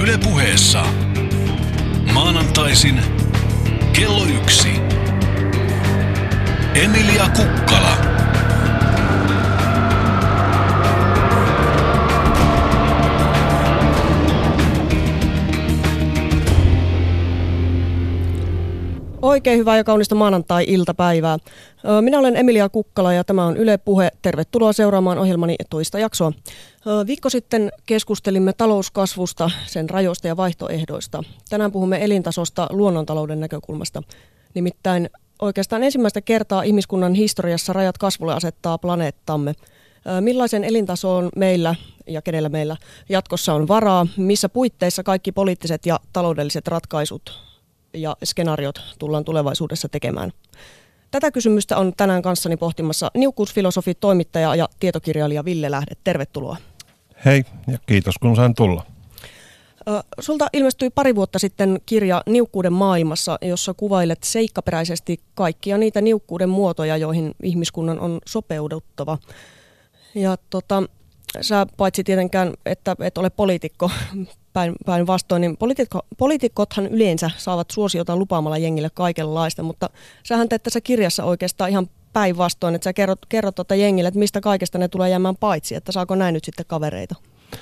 Yle Puheessa. Maanantaisin kello 1. Emilia Kukkala. Oikein hyvää ja kaunista maanantai-iltapäivää. Minä olen Emilia Kukkala ja tämä on Yle Puhe. Tervetuloa seuraamaan ohjelmani toista jaksoa. Viikko sitten keskustelimme talouskasvusta, sen rajoista ja vaihtoehdoista. Tänään puhumme elintasosta luonnontalouden näkökulmasta. Nimittäin oikeastaan ensimmäistä kertaa ihmiskunnan historiassa rajat kasvulle asettaa planeettamme. Millaisen elintasoon meillä ja kenellä meillä jatkossa on varaa? Missä puitteissa kaikki poliittiset ja taloudelliset ratkaisut ja skenaariot tullaan tulevaisuudessa tekemään? Tätä kysymystä on tänään kanssani pohtimassa niukkuusfilosofi, toimittaja ja tietokirjailija Ville Lähde. Tervetuloa. Hei ja kiitos kun sain tulla. Sulta ilmestyi pari vuotta sitten kirja Niukkuuden maailmassa, jossa kuvailet seikkaperäisesti kaikkia niitä niukkuuden muotoja, joihin ihmiskunnan on sopeuduttava. Ja sä paitsi tietenkään, että et ole poliitikko, päinvastoin, niin poliitikothan yleensä saavat suosiota lupaamalla jengille kaikenlaista, mutta sähän teet tässä kirjassa oikeastaan ihan päinvastoin, että sä kerrot jengille, että mistä kaikesta ne tulee jäämään paitsi, että saako näin nyt sitten kavereita?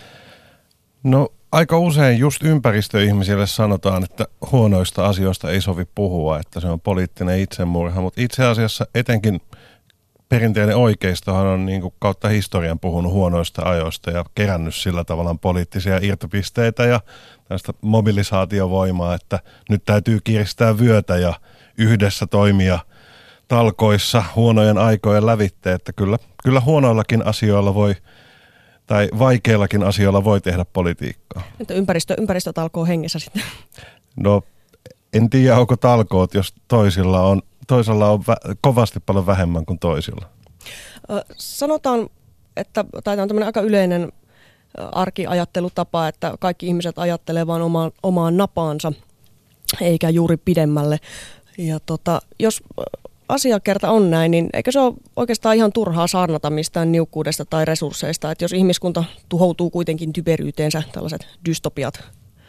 No aika usein just ympäristöihmisille sanotaan, että huonoista asioista ei sovi puhua, että se on poliittinen itsemurha, mutta itse asiassa etenkin perinteinen oikeistohan on niin kuin kautta historian puhunut huonoista ajoista ja kerännyt sillä tavalla poliittisia irtopisteitä ja tästä mobilisaatiovoimaa, että nyt täytyy kiristää vyötä ja yhdessä toimia talkoissa huonojen aikojen lävitse, että kyllä huonoillakin asioilla voi tai vaikeillakin asioilla voi tehdä politiikkaa. Entä ympäristötalkoo hengessä sitten? No en tiedä, onko talkoot, jos toisilla on kovasti paljon vähemmän kuin toisilla. Sanotaan, että tämä on tämmöinen aika yleinen arkiajattelutapa, että kaikki ihmiset ajattelee vain omaan napaansa, eikä juuri pidemmälle. Ja jos asiakerta on näin, niin eikö se ole oikeastaan ihan turhaa saarnata mistään niukkuudesta tai resursseista, että jos ihmiskunta tuhoutuu kuitenkin typeryyteensä, tällaiset dystopiat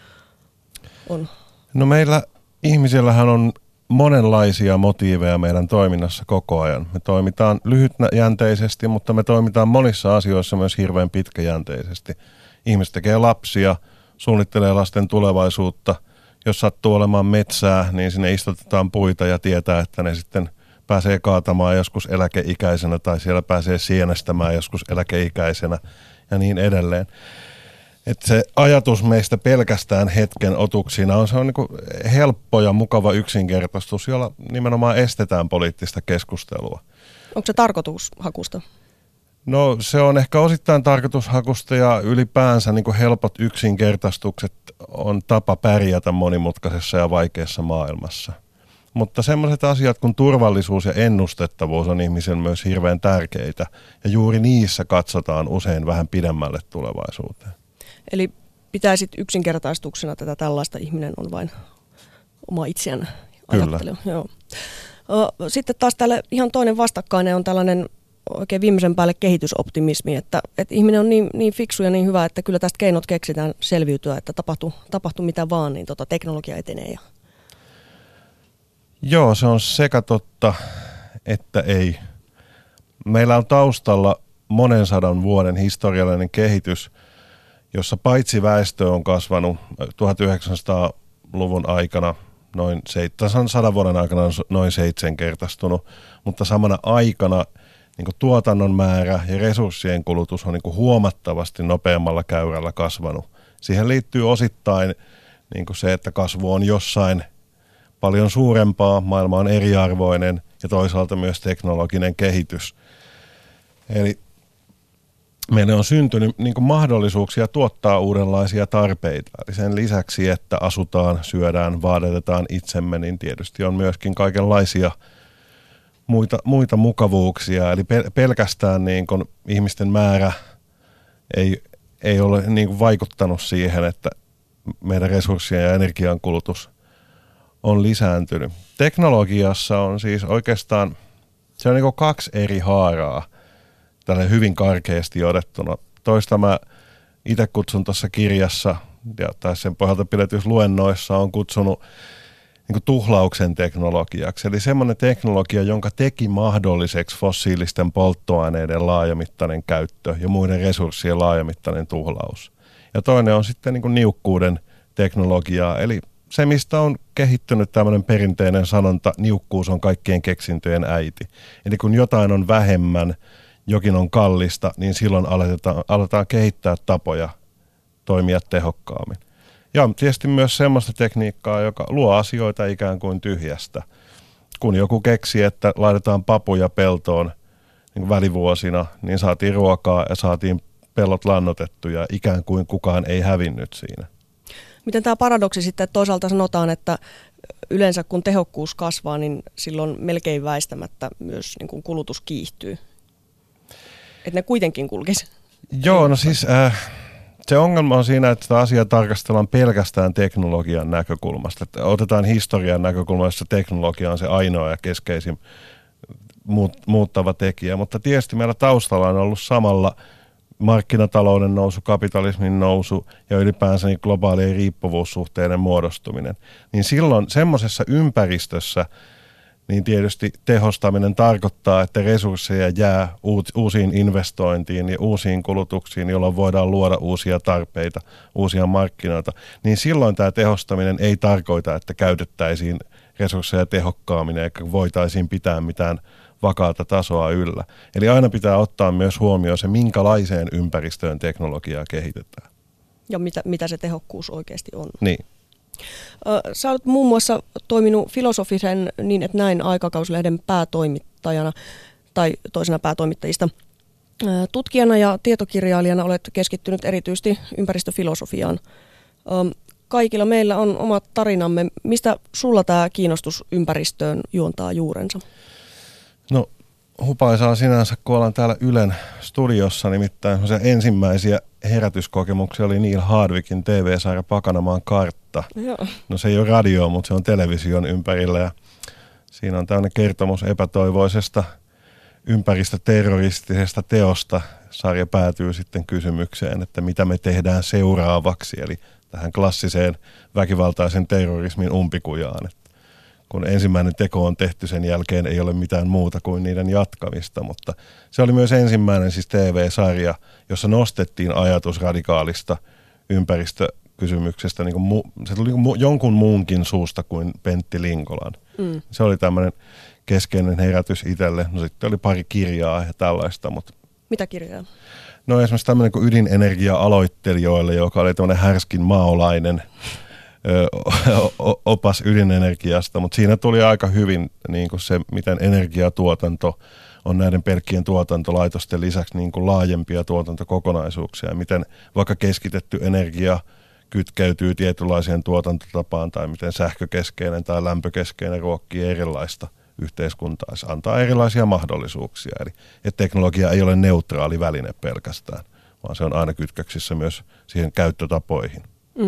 on? No meillä ihmisillähän on monenlaisia motiiveja meidän toiminnassa koko ajan. Me toimitaan lyhytjänteisesti, mutta me toimitaan monissa asioissa myös hirveän pitkäjänteisesti. Ihmiset tekee lapsia, suunnittelee lasten tulevaisuutta. Jos sattuu olemaan metsää, niin sinne istutetaan puita ja tietää, että ne sitten pääsee kaatamaan joskus eläkeikäisenä tai siellä pääsee sienestämään joskus eläkeikäisenä ja niin edelleen. Että se ajatus meistä pelkästään hetken otuksina se on niin kuin helppo ja mukava yksinkertaistus, jolla nimenomaan estetään poliittista keskustelua. Onko se tarkoitushakusta? No se on ehkä osittain tarkoitushakusta ja ylipäänsä niin kuin helpot yksinkertaistukset on tapa pärjätä monimutkaisessa ja vaikeassa maailmassa. Mutta sellaiset asiat kuin turvallisuus ja ennustettavuus on ihmisen myös hirveän tärkeitä ja juuri niissä katsotaan usein vähän pidemmälle tulevaisuuteen. Eli pitäisit yksinkertaistuksena tätä tällaista, ihminen on vain oma itseään ajattelu. Joo. Sitten taas täällä ihan toinen vastakkainen on tällainen oikein viimeisen päälle kehitysoptimismi, että ihminen on niin fiksu ja niin hyvä, että kyllä tästä keinot keksitään selviytyä, että tapahtuu mitä vaan, niin teknologia etenee. Joo, se on sekä totta, että ei. Meillä on taustalla monen sadan vuoden historiallinen kehitys, jossa paitsi väestö on kasvanut 1900-luvun aikana, noin 100 vuoden aikana on noin 7-kertaistunut, mutta samana aikana niin kuin tuotannon määrä ja resurssien kulutus on niin kuin huomattavasti nopeammalla käyrällä kasvanut. Siihen liittyy osittain niin kuin se, että kasvu on jossain paljon suurempaa, maailma on eriarvoinen ja toisaalta myös teknologinen kehitys. Eli meille on syntynyt niin kuin mahdollisuuksia tuottaa uudenlaisia tarpeita. Eli sen lisäksi, että asutaan, syödään, vaatetetaan itsemme, niin tietysti on myöskin kaikenlaisia muita mukavuuksia. Eli pelkästään niin kuin ihmisten määrä ei ole niin kuin vaikuttanut siihen, että meidän resurssien ja energian kulutus on lisääntynyt. Teknologiassa on siis oikeastaan, se on niin kuin 2 eri haaraa. Tälle hyvin karkeasti odettuna. Toista mä itse kutsun tuossa kirjassa tai sen pohjalta pidetyissä luennoissa on kutsunut niin kuin tuhlauksen teknologiaksi. Eli semmoinen teknologia, jonka teki mahdolliseksi fossiilisten polttoaineiden laajamittainen käyttö ja muiden resurssien laajamittainen tuhlaus. Ja toinen on sitten niin kuin niukkuuden teknologiaa, eli se, mistä on kehittynyt tämmöinen perinteinen sanonta, niukkuus on kaikkien keksintöjen äiti. Eli kun jotain on vähemmän, jokin on kallista, niin silloin aletaan kehittää tapoja toimia tehokkaammin. Ja tietysti myös semmoista tekniikkaa, joka luo asioita ikään kuin tyhjästä. Kun joku keksi, että laitetaan papuja peltoon niin välivuosina, niin saatiin ruokaa ja saatiin pellot lannotettuja, ikään kuin kukaan ei hävinnyt siinä. Miten tämä paradoksi sitten, että toisaalta sanotaan, että yleensä kun tehokkuus kasvaa, niin silloin melkein väistämättä myös niin kuin kulutus kiihtyy. Että ne kuitenkin kulkisi. Joo, no siis se ongelma on siinä, että sitä asiaa tarkastellaan pelkästään teknologian näkökulmasta. Että otetaan historian näkökulmasta, jossa teknologia on se ainoa ja keskeisin muuttava tekijä. Mutta tietysti meillä taustalla on ollut samalla markkinatalouden nousu, kapitalismin nousu ja ylipäänsä niin globaalien riippuvuussuhteiden muodostuminen. Niin silloin semmoisessa ympäristössä niin tietysti tehostaminen tarkoittaa, että resursseja jää uusiin investointiin ja uusiin kulutuksiin, jolloin voidaan luoda uusia tarpeita, uusia markkinoita. Niin silloin tämä tehostaminen ei tarkoita, että käytettäisiin resursseja tehokkaammin eikä voitaisiin pitää mitään vakaata tasoa yllä. Eli aina pitää ottaa myös huomioon se, minkälaiseen ympäristöön teknologiaa kehitetään. Ja mitä se tehokkuus oikeasti on. Niin. Sä olet muun muassa toiminut Filosofisen niin, että näin aikakauslehden päätoimittajana tai toisena päätoimittajista. Tutkijana ja tietokirjailijana olet keskittynyt erityisesti ympäristöfilosofiaan. Kaikilla meillä on omat tarinamme. Mistä sulla tämä kiinnostus ympäristöön juontaa juurensa? No hupaisaa sinänsä, kun ollaan täällä Ylen studiossa, nimittäin se ensimmäisiä herätyskokemuksia oli Neil Hardwickin TV-sarja Pakanamaan kartta. Joo. No se ei ole radio, mutta se on television ympärillä ja siinä on tämmöinen kertomus epätoivoisesta ympäristöterroristisesta teosta. Sarja päätyy sitten kysymykseen, että mitä me tehdään seuraavaksi, eli tähän klassiseen väkivaltaisen terrorismin umpikujaan. Kun ensimmäinen teko on tehty, sen jälkeen ei ole mitään muuta kuin niiden jatkamista, mutta se oli myös ensimmäinen siis TV-sarja, jossa nostettiin ajatus radikaalista ympäristökysymyksestä. Se tuli jonkun muunkin suusta kuin Pentti Linkolan. Se oli tämmöinen keskeinen herätys itselle. No sitten oli pari kirjaa ja tällaista. Mutta mitä kirjaa? No esimerkiksi tämmöinen kuin Ydinenergia-aloittelijoille, joka oli tämmöinen härskin maolainen opas ydinenergiasta, mutta siinä tuli aika hyvin niin kuin se, miten energiatuotanto on näiden pelkkien tuotantolaitosten lisäksi niin kuin laajempia tuotantokokonaisuuksia, miten vaikka keskitetty energia kytkeytyy tietynlaiseen tuotantotapaan tai miten sähkökeskeinen tai lämpökeskeinen ruokkii erilaista yhteiskuntaa. Se antaa erilaisia mahdollisuuksia, eli että teknologia ei ole neutraali väline pelkästään, vaan se on aina kytköksissä myös siihen käyttötapoihin.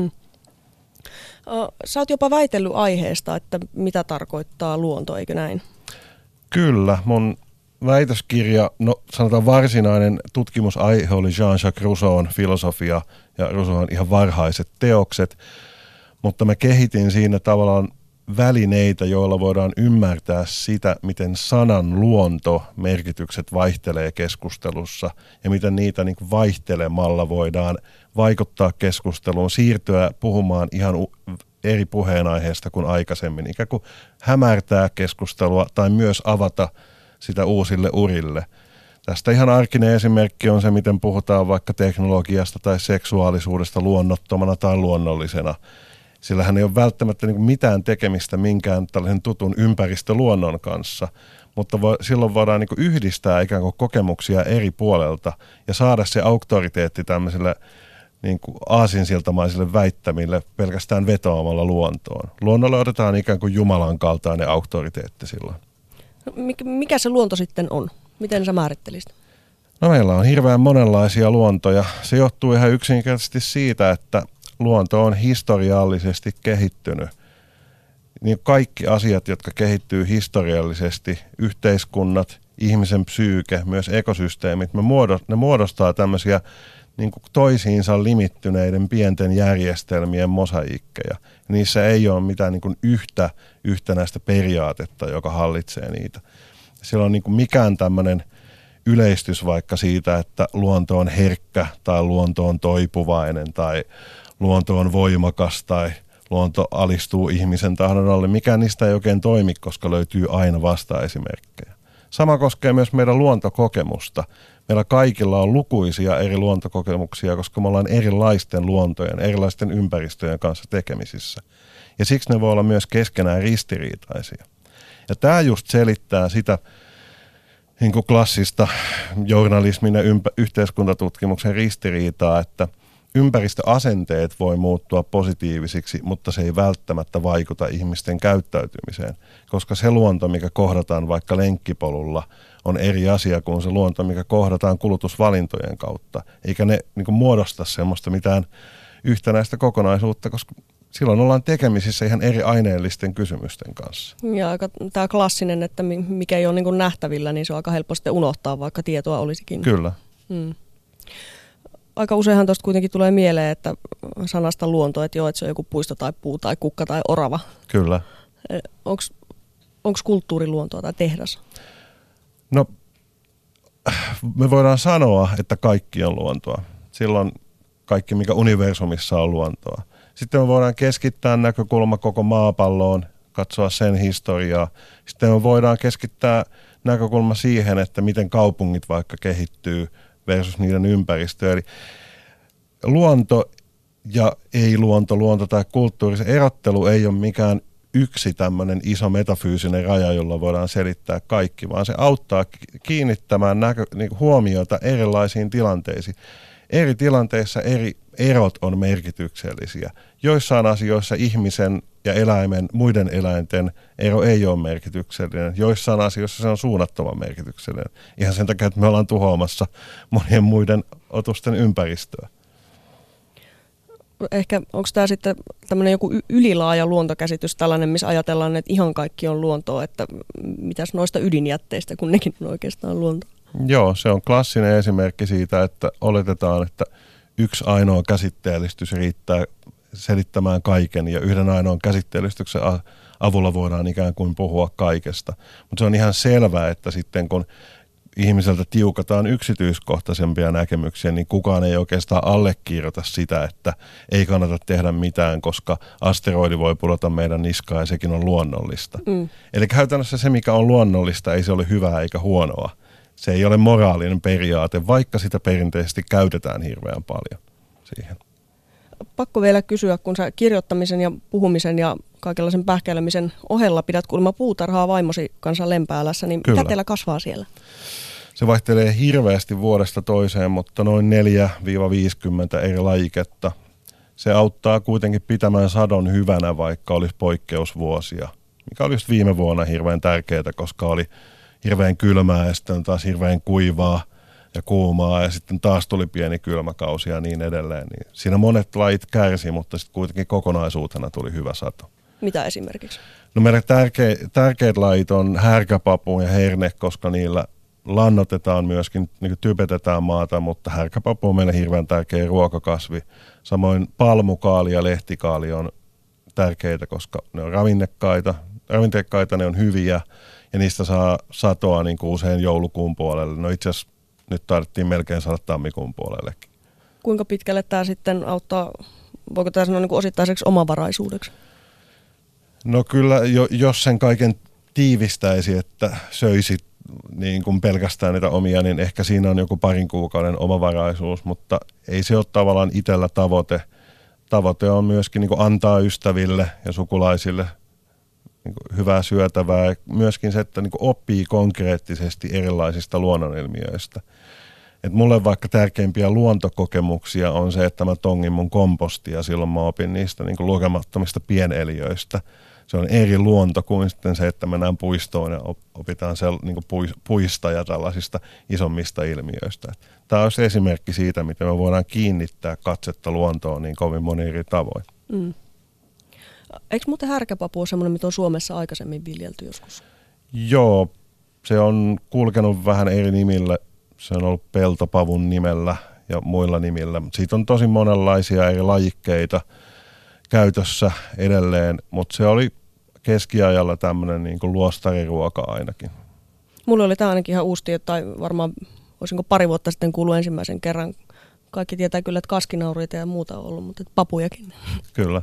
Sä oot jopa väitellyt aiheesta, että mitä tarkoittaa luonto, eikö näin? Kyllä, mun väitöskirja, no sanotaan varsinainen tutkimusaihe oli Jean-Jacques Rousseaun filosofia ja Rousseaun ihan varhaiset teokset, mutta mä kehitin siinä tavallaan välineitä, joilla voidaan ymmärtää sitä, miten sanan luontomerkitykset vaihtelee keskustelussa ja miten niitä niin kuin vaihtelemalla voidaan vaikuttaa keskusteluun, siirtyä puhumaan ihan eri puheenaiheesta kuin aikaisemmin, ikään kuin hämärtää keskustelua tai myös avata sitä uusille urille. Tästä ihan arkinen esimerkki on se, miten puhutaan vaikka teknologiasta tai seksuaalisuudesta luonnottomana tai luonnollisena. Sillähän ei ole välttämättä niin kuin mitään tekemistä minkään tällaisen tutun ympäristöluonnon kanssa, mutta silloin voidaan niin kuin yhdistää ikään kuin kokemuksia eri puolelta ja saada se auktoriteetti tämmöiselle niin kuin aasinsiltamaisille väittämille pelkästään vetoamalla luontoon. Luonnolle otetaan ikään kuin Jumalan kaltainen auktoriteetti silloin. No, mikä se luonto sitten on? Miten sä määrittelisit? No meillä on hirveän monenlaisia luontoja. Se johtuu ihan yksinkertaisesti siitä, että luonto on historiallisesti kehittynyt. Niin kaikki asiat, jotka kehittyy historiallisesti, yhteiskunnat, ihmisen psyyke, myös ekosysteemit, ne muodostaa tämmöisiä niin kuin toisiinsa limittyneiden pienten järjestelmien mosaiikkeja. Niissä ei ole mitään niin kuin yhtenäistä periaatetta, joka hallitsee niitä. Siellä on niin kuin mikään tämmöinen yleistys vaikka siitä, että luonto on herkkä tai luonto on toipuvainen tai luonto on voimakas tai luonto alistuu ihmisen tahdon alle. Mikään niistä ei oikein toimi, koska löytyy aina vastaesimerkkejä. Sama koskee myös meidän luontokokemusta. Meillä kaikilla on lukuisia eri luontokokemuksia, koska me ollaan erilaisten luontojen, erilaisten ympäristöjen kanssa tekemisissä. Ja siksi ne voi olla myös keskenään ristiriitaisia. Ja tämä just selittää sitä niin kuin klassista journalismin ja yhteiskuntatutkimuksen ristiriitaa, että ympäristöasenteet voi muuttua positiivisiksi, mutta se ei välttämättä vaikuta ihmisten käyttäytymiseen, koska se luonto, mikä kohdataan vaikka lenkkipolulla, on eri asia kuin se luonto, mikä kohdataan kulutusvalintojen kautta, eikä ne niin kuin muodosta semmoista mitään yhtenäistä kokonaisuutta, koska silloin ollaan tekemisissä ihan eri aineellisten kysymysten kanssa. Ja aika tämä klassinen, että mikä ei ole niin kuin nähtävillä, niin se on aika helppo sitten unohtaa, vaikka tietoa olisikin. Kyllä. Aika useinhan tuosta kuitenkin tulee mieleen, että sanasta luonto, että joo, että se on joku puisto tai puu tai kukka tai orava. Kyllä. Onko kulttuuriluontoa tai tehdas? No, me voidaan sanoa, että kaikki on luontoa. Silloin kaikki, mikä universumissa on luontoa. Sitten me voidaan keskittää näkökulma koko maapalloon, katsoa sen historiaa. Sitten me voidaan keskittää näkökulma siihen, että miten kaupungit vaikka kehittyy versus niiden ympäristö. Eli luonto ja ei-luonto, luonto tai kulttuuri, se erottelu ei ole mikään yksi tämmöinen iso metafyysinen raja, jolla voidaan selittää kaikki, vaan se auttaa kiinnittämään huomiota erilaisiin tilanteisiin. Eri tilanteissa eri erot on merkityksellisiä. Joissain asioissa ihmisen ja muiden eläinten ero ei ole merkityksellinen. Joissain asioissa se on suunnattoman merkityksellinen. Ihan sen takia, että me ollaan tuhoamassa monien muiden otusten ympäristöä. Ehkä onko tämä sitten tämmöinen joku ylilaaja luontokäsitys tällainen, missä ajatellaan, että ihan kaikki on luontoa, että mitäs noista ydinjätteistä, kun nekin on oikeastaan luontoa? Joo, se on klassinen esimerkki siitä, että oletetaan, että yksi ainoa käsitteellistys riittää selittämään kaiken ja yhden ainoan käsitteellistyksen avulla voidaan ikään kuin puhua kaikesta. Mutta se on ihan selvää, että sitten kun ihmiseltä tiukataan yksityiskohtaisempia näkemyksiä, niin kukaan ei oikeastaan allekirjoita sitä, että ei kannata tehdä mitään, koska asteroidi voi pudota meidän niskaan ja sekin on luonnollista. Eli käytännössä se, mikä on luonnollista, ei se ole hyvää eikä huonoa. Se ei ole moraalinen periaate, vaikka sitä perinteisesti käytetään hirveän paljon siihen. Pakko vielä kysyä, kun sä kirjoittamisen ja puhumisen ja kaikenlaisen pähkäilemisen ohella pidät kuulemma puutarhaa vaimosi kanssa Lempäälässä, niin Kyllä. Mitä teillä kasvaa siellä? Se vaihtelee hirveästi vuodesta toiseen, mutta noin 4-50 eri lajiketta. Se auttaa kuitenkin pitämään sadon hyvänä, vaikka olisi poikkeusvuosia, mikä oli just viime vuonna hirveän tärkeää, koska oli hirveän kylmää ja sitten taas hirveän kuivaa ja kuumaa ja sitten taas tuli pieni kylmäkausi ja niin edelleen. Niin siinä monet lajit kärsi, mutta sitten kuitenkin kokonaisuutena tuli hyvä sato. Mitä esimerkiksi? No meidän tärkeät lajit on härkäpapu ja herne, koska niillä lannotetaan myöskin, niin typetetään maata, mutta härkäpapu on meille hirveän tärkeä ruokakasvi. Samoin palmukaali ja lehtikaali on tärkeitä, koska ne on ravinteikkaita, ne on hyviä ja niistä saa satoa niin kuin usein joulukuun puolelle. No itse asiassa nyt taidettiin melkein saada tammikuun puolellekin. Kuinka pitkälle tämä sitten auttaa, voiko tämä sanoa niin kuin osittaiseksi omavaraisuudeksi? No kyllä, jos sen kaiken tiivistäisi, että söisi niin kuin pelkästään niitä omia, niin ehkä siinä on joku parin kuukauden omavaraisuus, mutta ei se ole tavallaan itsellä tavoite. Tavoite on myöskin niin kuin antaa ystäville ja sukulaisille niin kuin hyvää syötävää ja myöskin se, että niin kuin oppii konkreettisesti erilaisista luonnonilmiöistä. Et mulle vaikka tärkeimpiä luontokokemuksia on se, että mä tongin mun kompostia, silloin mä opin niistä niin kuin lukemattomista pieneliöistä. Se on eri luonto kuin sitten se, että mennään puistoon ja opitaan niin kuin puista ja tällaisista isommista ilmiöistä. Tämä olisi esimerkki siitä, miten me voidaan kiinnittää katsetta luontoon niin kovin moni eri tavoin. Eikö muuten härkäpapu ole semmoinen, mitä on Suomessa aikaisemmin viljelty joskus? Joo, se on kulkenut vähän eri nimillä. Se on ollut peltopavun nimellä ja muilla nimillä. Siitä on tosi monenlaisia eri lajikkeita käytössä edelleen, mutta se oli keskiajalla tämmöinen niin kuin luostariruoka ainakin. Mulla oli tämä ainakin ihan uusi tieto, tai varmaan olisinko pari vuotta sitten kuullut ensimmäisen kerran. Kaikki tietää kyllä, että kaskinaureita ja muuta on ollut, mutta papujakin. Kyllä.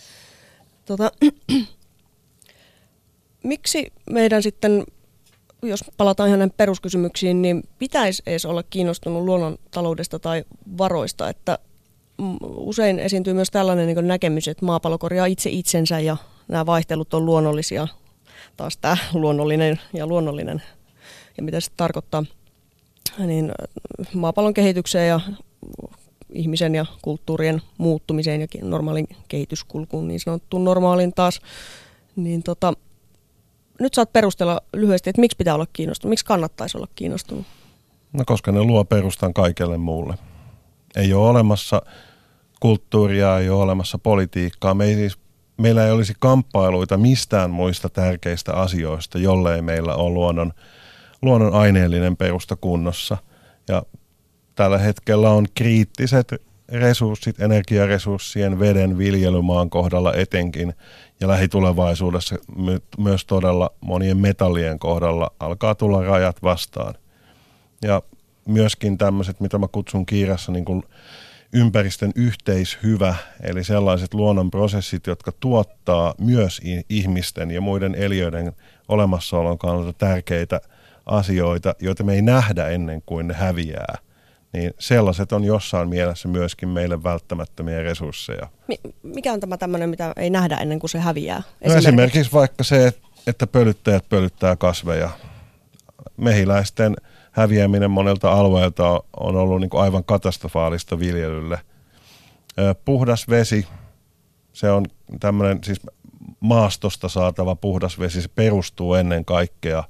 Miksi meidän sitten, jos palataan ihan näihin peruskysymyksiin, niin pitäisi edes olla kiinnostunut luonnontaloudesta tai varoista, että usein esiintyy myös tällainen niin näkemys, että maapallo korjaa itse itsensä ja nämä vaihtelut on luonnollisia. Taas tämä luonnollinen ja mitä se tarkoittaa, niin maapallon kehitykseen ja ihmisen ja kulttuurien muuttumiseen ja normaalin kehityskulkuun, niin sanottuun normaalin taas, niin nyt saat perustella lyhyesti, että miksi pitää olla kiinnostunut, miksi kannattaisi olla kiinnostunut? No koska ne luo perustan kaikelle muulle. Ei ole olemassa kulttuuria, ei ole olemassa politiikkaa. Meillä ei olisi kamppailuita mistään muista tärkeistä asioista, jollei meillä ole luonnon aineellinen perusta kunnossa. Ja tällä hetkellä on kriittiset resurssit, energiaresurssien, veden, viljelymaan kohdalla etenkin, ja lähitulevaisuudessa myös todella monien metallien kohdalla alkaa tulla rajat vastaan. Ja myöskin tämmöiset, mitä mä kutsun kirjassa niin kuin ympäristön yhteishyvä, eli sellaiset luonnonprosessit, jotka tuottaa myös ihmisten ja muiden eliöiden olemassaolon kannalta tärkeitä asioita, joita me ei nähdä ennen kuin ne häviää. Niin sellaiset on jossain mielessä myöskin meille välttämättömiä resursseja. Mikä on tämä tämmöinen, mitä ei nähdä ennen kuin se häviää? Esimerkiksi vaikka se, että pölyttäjät pölyttää kasveja. Mehiläisten häviäminen monelta alueelta on ollut niin kuin aivan katastrofaalista viljelylle. Puhdas vesi, se on tämmöinen siis maastosta saatava puhdas vesi, se perustuu ennen kaikkea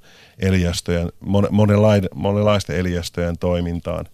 monenlaisten eliöstöjen toimintaan.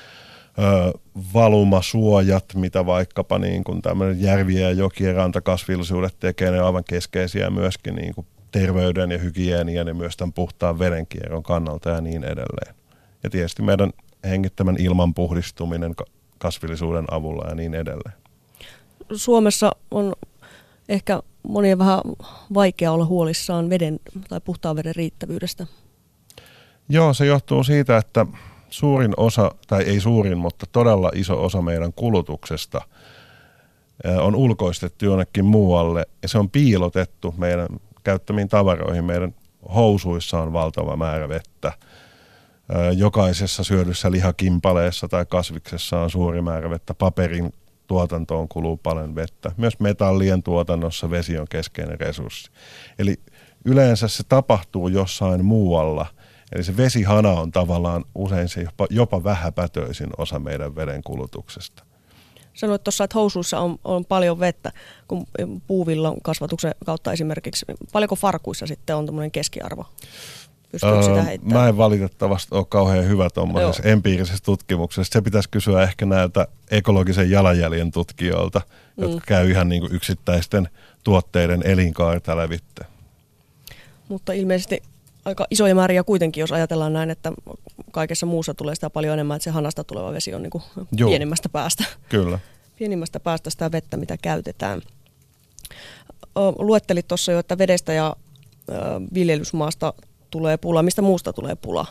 Valumasuojat, mitä vaikkapa niin kuin tämmöinen järvien ja jokien rantakasvillisuudet tekee, ne on aivan keskeisiä myöskin niin kuin terveyden ja hygienian ja myös tämän puhtaan vedenkierron kannalta ja niin edelleen. Ja tietysti meidän hengittämän ilman puhdistuminen kasvillisuuden avulla ja niin edelleen. Suomessa on ehkä monien vähän vaikea olla huolissaan veden tai puhtaan veden riittävyydestä. Joo, se johtuu siitä, että suurin osa, tai ei suurin, mutta todella iso osa meidän kulutuksesta on ulkoistettu jonnekin muualle, ja se on piilotettu meidän käyttämiin tavaroihin. Meidän housuissa on valtava määrä vettä. Jokaisessa syödyssä lihakimpaleessa tai kasviksessa on suuri määrä vettä. Paperin tuotantoon kuluu paljon vettä. Myös metallien tuotannossa vesi on keskeinen resurssi. Eli yleensä se tapahtuu jossain muualla. Eli se vesihana on tavallaan usein se jopa vähäpätöisin osa meidän veden kulutuksesta. Sanoit tuossa, että housuissa on paljon vettä, kun puuvillon kasvatuksen kautta esimerkiksi. Paljonko farkuissa sitten on tämmöinen keskiarvo? Pystytkö sitä heittämään? Mä en valitettavasti ole kauhean hyvä tuommoisessa empiirisessä tutkimuksessa. Se pitäisi kysyä ehkä näiltä ekologisen jalanjäljen tutkijoilta, jotka käy ihan niin kuin yksittäisten tuotteiden elinkaarta lävitse. Mutta ilmeisesti aika isoja määriä kuitenkin, jos ajatellaan näin, että kaikessa muussa tulee sitä paljon enemmän, että se hanasta tuleva vesi on niin kuin pienimmästä päästä. Kyllä. Pienimmästä päästä sitä vettä, mitä käytetään. Luettelit tuossa jo, että vedestä ja viljelysmaasta tulee pula. Mistä muusta tulee pula?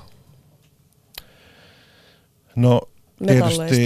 No tietysti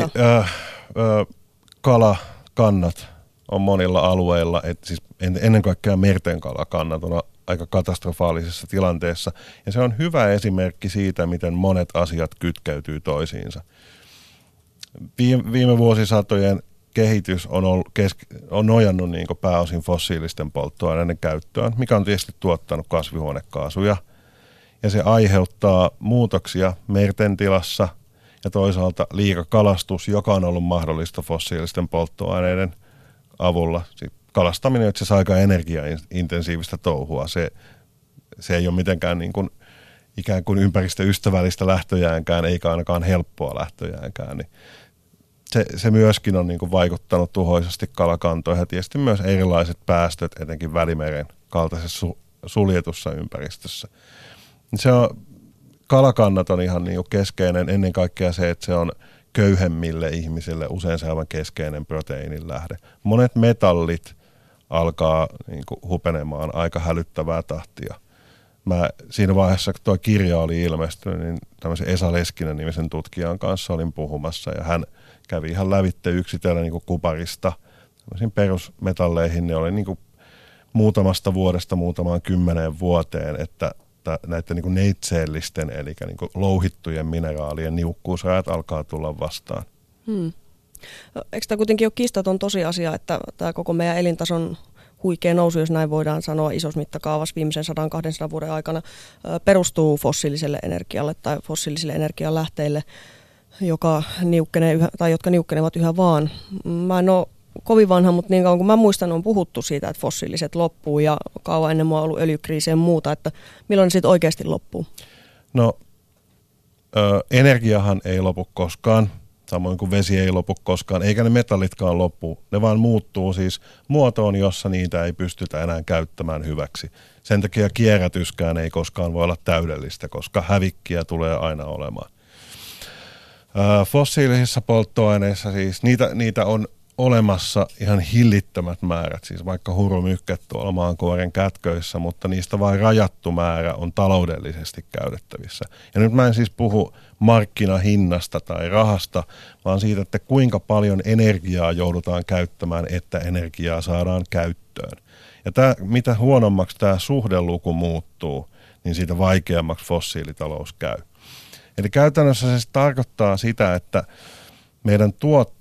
kalakannat on monilla alueilla, siis ennen kaikkea merten kalakannat on aika katastrofaalisessa tilanteessa. Ja se on hyvä esimerkki siitä, miten monet asiat kytkeytyy toisiinsa. Viime vuosisatojen kehitys on nojannut niin kuin pääosin fossiilisten polttoaineiden käyttöön, mikä on tietysti tuottanut kasvihuonekaasuja. Ja se aiheuttaa muutoksia merten tilassa ja toisaalta liikakalastus, joka on ollut mahdollista fossiilisten polttoaineiden avulla. Kalastaminen on itse asiassa aika energiaintensiivistä touhua. Se ei ole mitenkään niin kuin ikään kuin ympäristöystävällistä lähtöjäänkään, eikä ainakaan helppoa lähtöjäänkään. Niin se myöskin on niin kuin vaikuttanut tuhoisasti kalakantoihin ja tietysti myös erilaiset päästöt, etenkin Välimeren kaltaisessa suljetussa ympäristössä. Kalakannat on ihan niin kuin keskeinen, ennen kaikkea se, että se on köyhemmille ihmisille usein se aivan keskeinen proteiinin lähde. Monet metallit alkaa niin kuin hupenemaan aika hälyttävää tahtia. Siinä vaiheessa, kun tuo kirja oli ilmestynyt, niin tämmöisen Esa Leskinen nimisen tutkijan kanssa olin puhumassa, ja hän kävi ihan lävitte yksitellen niin kuin kuparista tämmöisiin perusmetalleihin. Ne oli niin kuin muutamasta vuodesta muutamaan 10 vuoteen, että näiden niin kuin neitseellisten, eli niin kuin louhittujen mineraalien niukkuusrajat alkaa tulla vastaan. Eikö tämä kuitenkin ole kiistaton tosiasia, että tämä koko meidän elintason huikea nousu, jos näin voidaan sanoa isossa mittakaavassa viimeisen 100-200 vuoden aikana, perustuu fossiiliselle energialle tai fossiilisille energialähteille, jotka niukkenevat yhä vaan. Mä en ole kovin vanha, mutta niin kauan kuin mä muistan, on puhuttu siitä, että fossiiliset loppuu, ja kauan ennen mua on ollut öljykriisi ja muuta, että milloin ne sitten oikeasti loppuu? No, energiahan ei lopu koskaan, samoin kuin vesi ei lopu koskaan, eikä ne metallitkaan loppu. Ne vaan muuttuu siis muotoon, jossa niitä ei pystytä enää käyttämään hyväksi. Sen takia kierrätyskään ei koskaan voi olla täydellistä, koska hävikkiä tulee aina olemaan. Fossiilisissa polttoaineissa siis niitä on olemassa ihan hillittömät määrät, siis vaikka hurumykkät tuolla maankuoren kätköissä, mutta niistä vain rajattu määrä on taloudellisesti käytettävissä. Ja nyt mä en siis puhu markkinahinnasta tai rahasta, vaan siitä, että kuinka paljon energiaa joudutaan käyttämään, että energiaa saadaan käyttöön. Ja mitä huonommaksi tämä suhdeluku muuttuu, niin siitä vaikeammaksi fossiilitalous käy. Eli käytännössä se tarkoittaa sitä, että meidän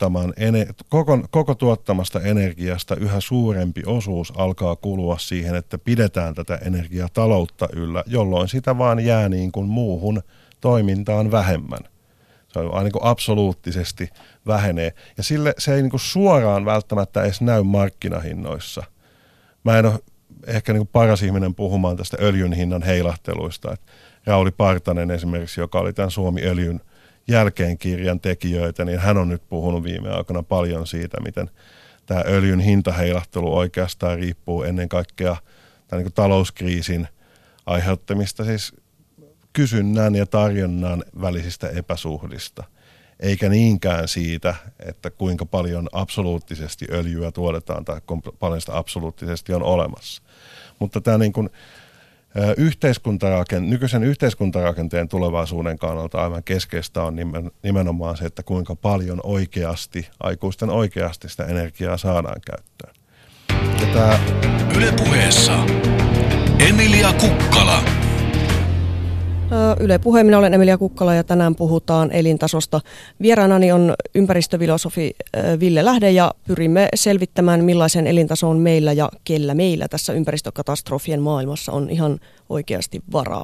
koko tuottamasta energiasta yhä suurempi osuus alkaa kulua siihen, että pidetään tätä energiataloutta yllä, jolloin sitä vaan jää niin kuin muuhun toimintaan vähemmän. Se on aina niin kuin absoluuttisesti vähenee. Ja se ei niin kuin suoraan välttämättä edes näy markkinahinnoissa. Mä en ole ehkä niin kuin paras ihminen puhumaan tästä öljyn hinnan heilahteluista. Rauli Partanen esimerkiksi, joka oli tämän Suomi-öljyn jälkeenkirjan tekijöitä, niin hän on nyt puhunut viime aikoina paljon siitä, miten tämä öljyn hintaheilahtelu oikeastaan riippuu ennen kaikkea tämän niin kuin talouskriisin aiheuttamista siis kysynnän ja tarjonnan välisistä epäsuhdista, eikä niinkään siitä, että kuinka paljon absoluuttisesti öljyä tuotetaan tai kuinka paljon sitä absoluuttisesti on olemassa. Mutta tämä niin kuin nykyisen yhteiskuntarakenteen tulevaisuuden kannalta aivan keskeistä on nimenomaan se, että kuinka paljon aikuisten oikeasti sitä energiaa saadaan käyttöön. Yle Puheessa Emilia Kukkala. Yle Puhe, minä olen Emilia Kukkala ja tänään puhutaan elintasosta. Vieraanani on ympäristöfilosofi Ville Lähde ja pyrimme selvittämään, millaisen elintason meillä ja kellä meillä tässä ympäristökatastrofien maailmassa on ihan oikeasti varaa.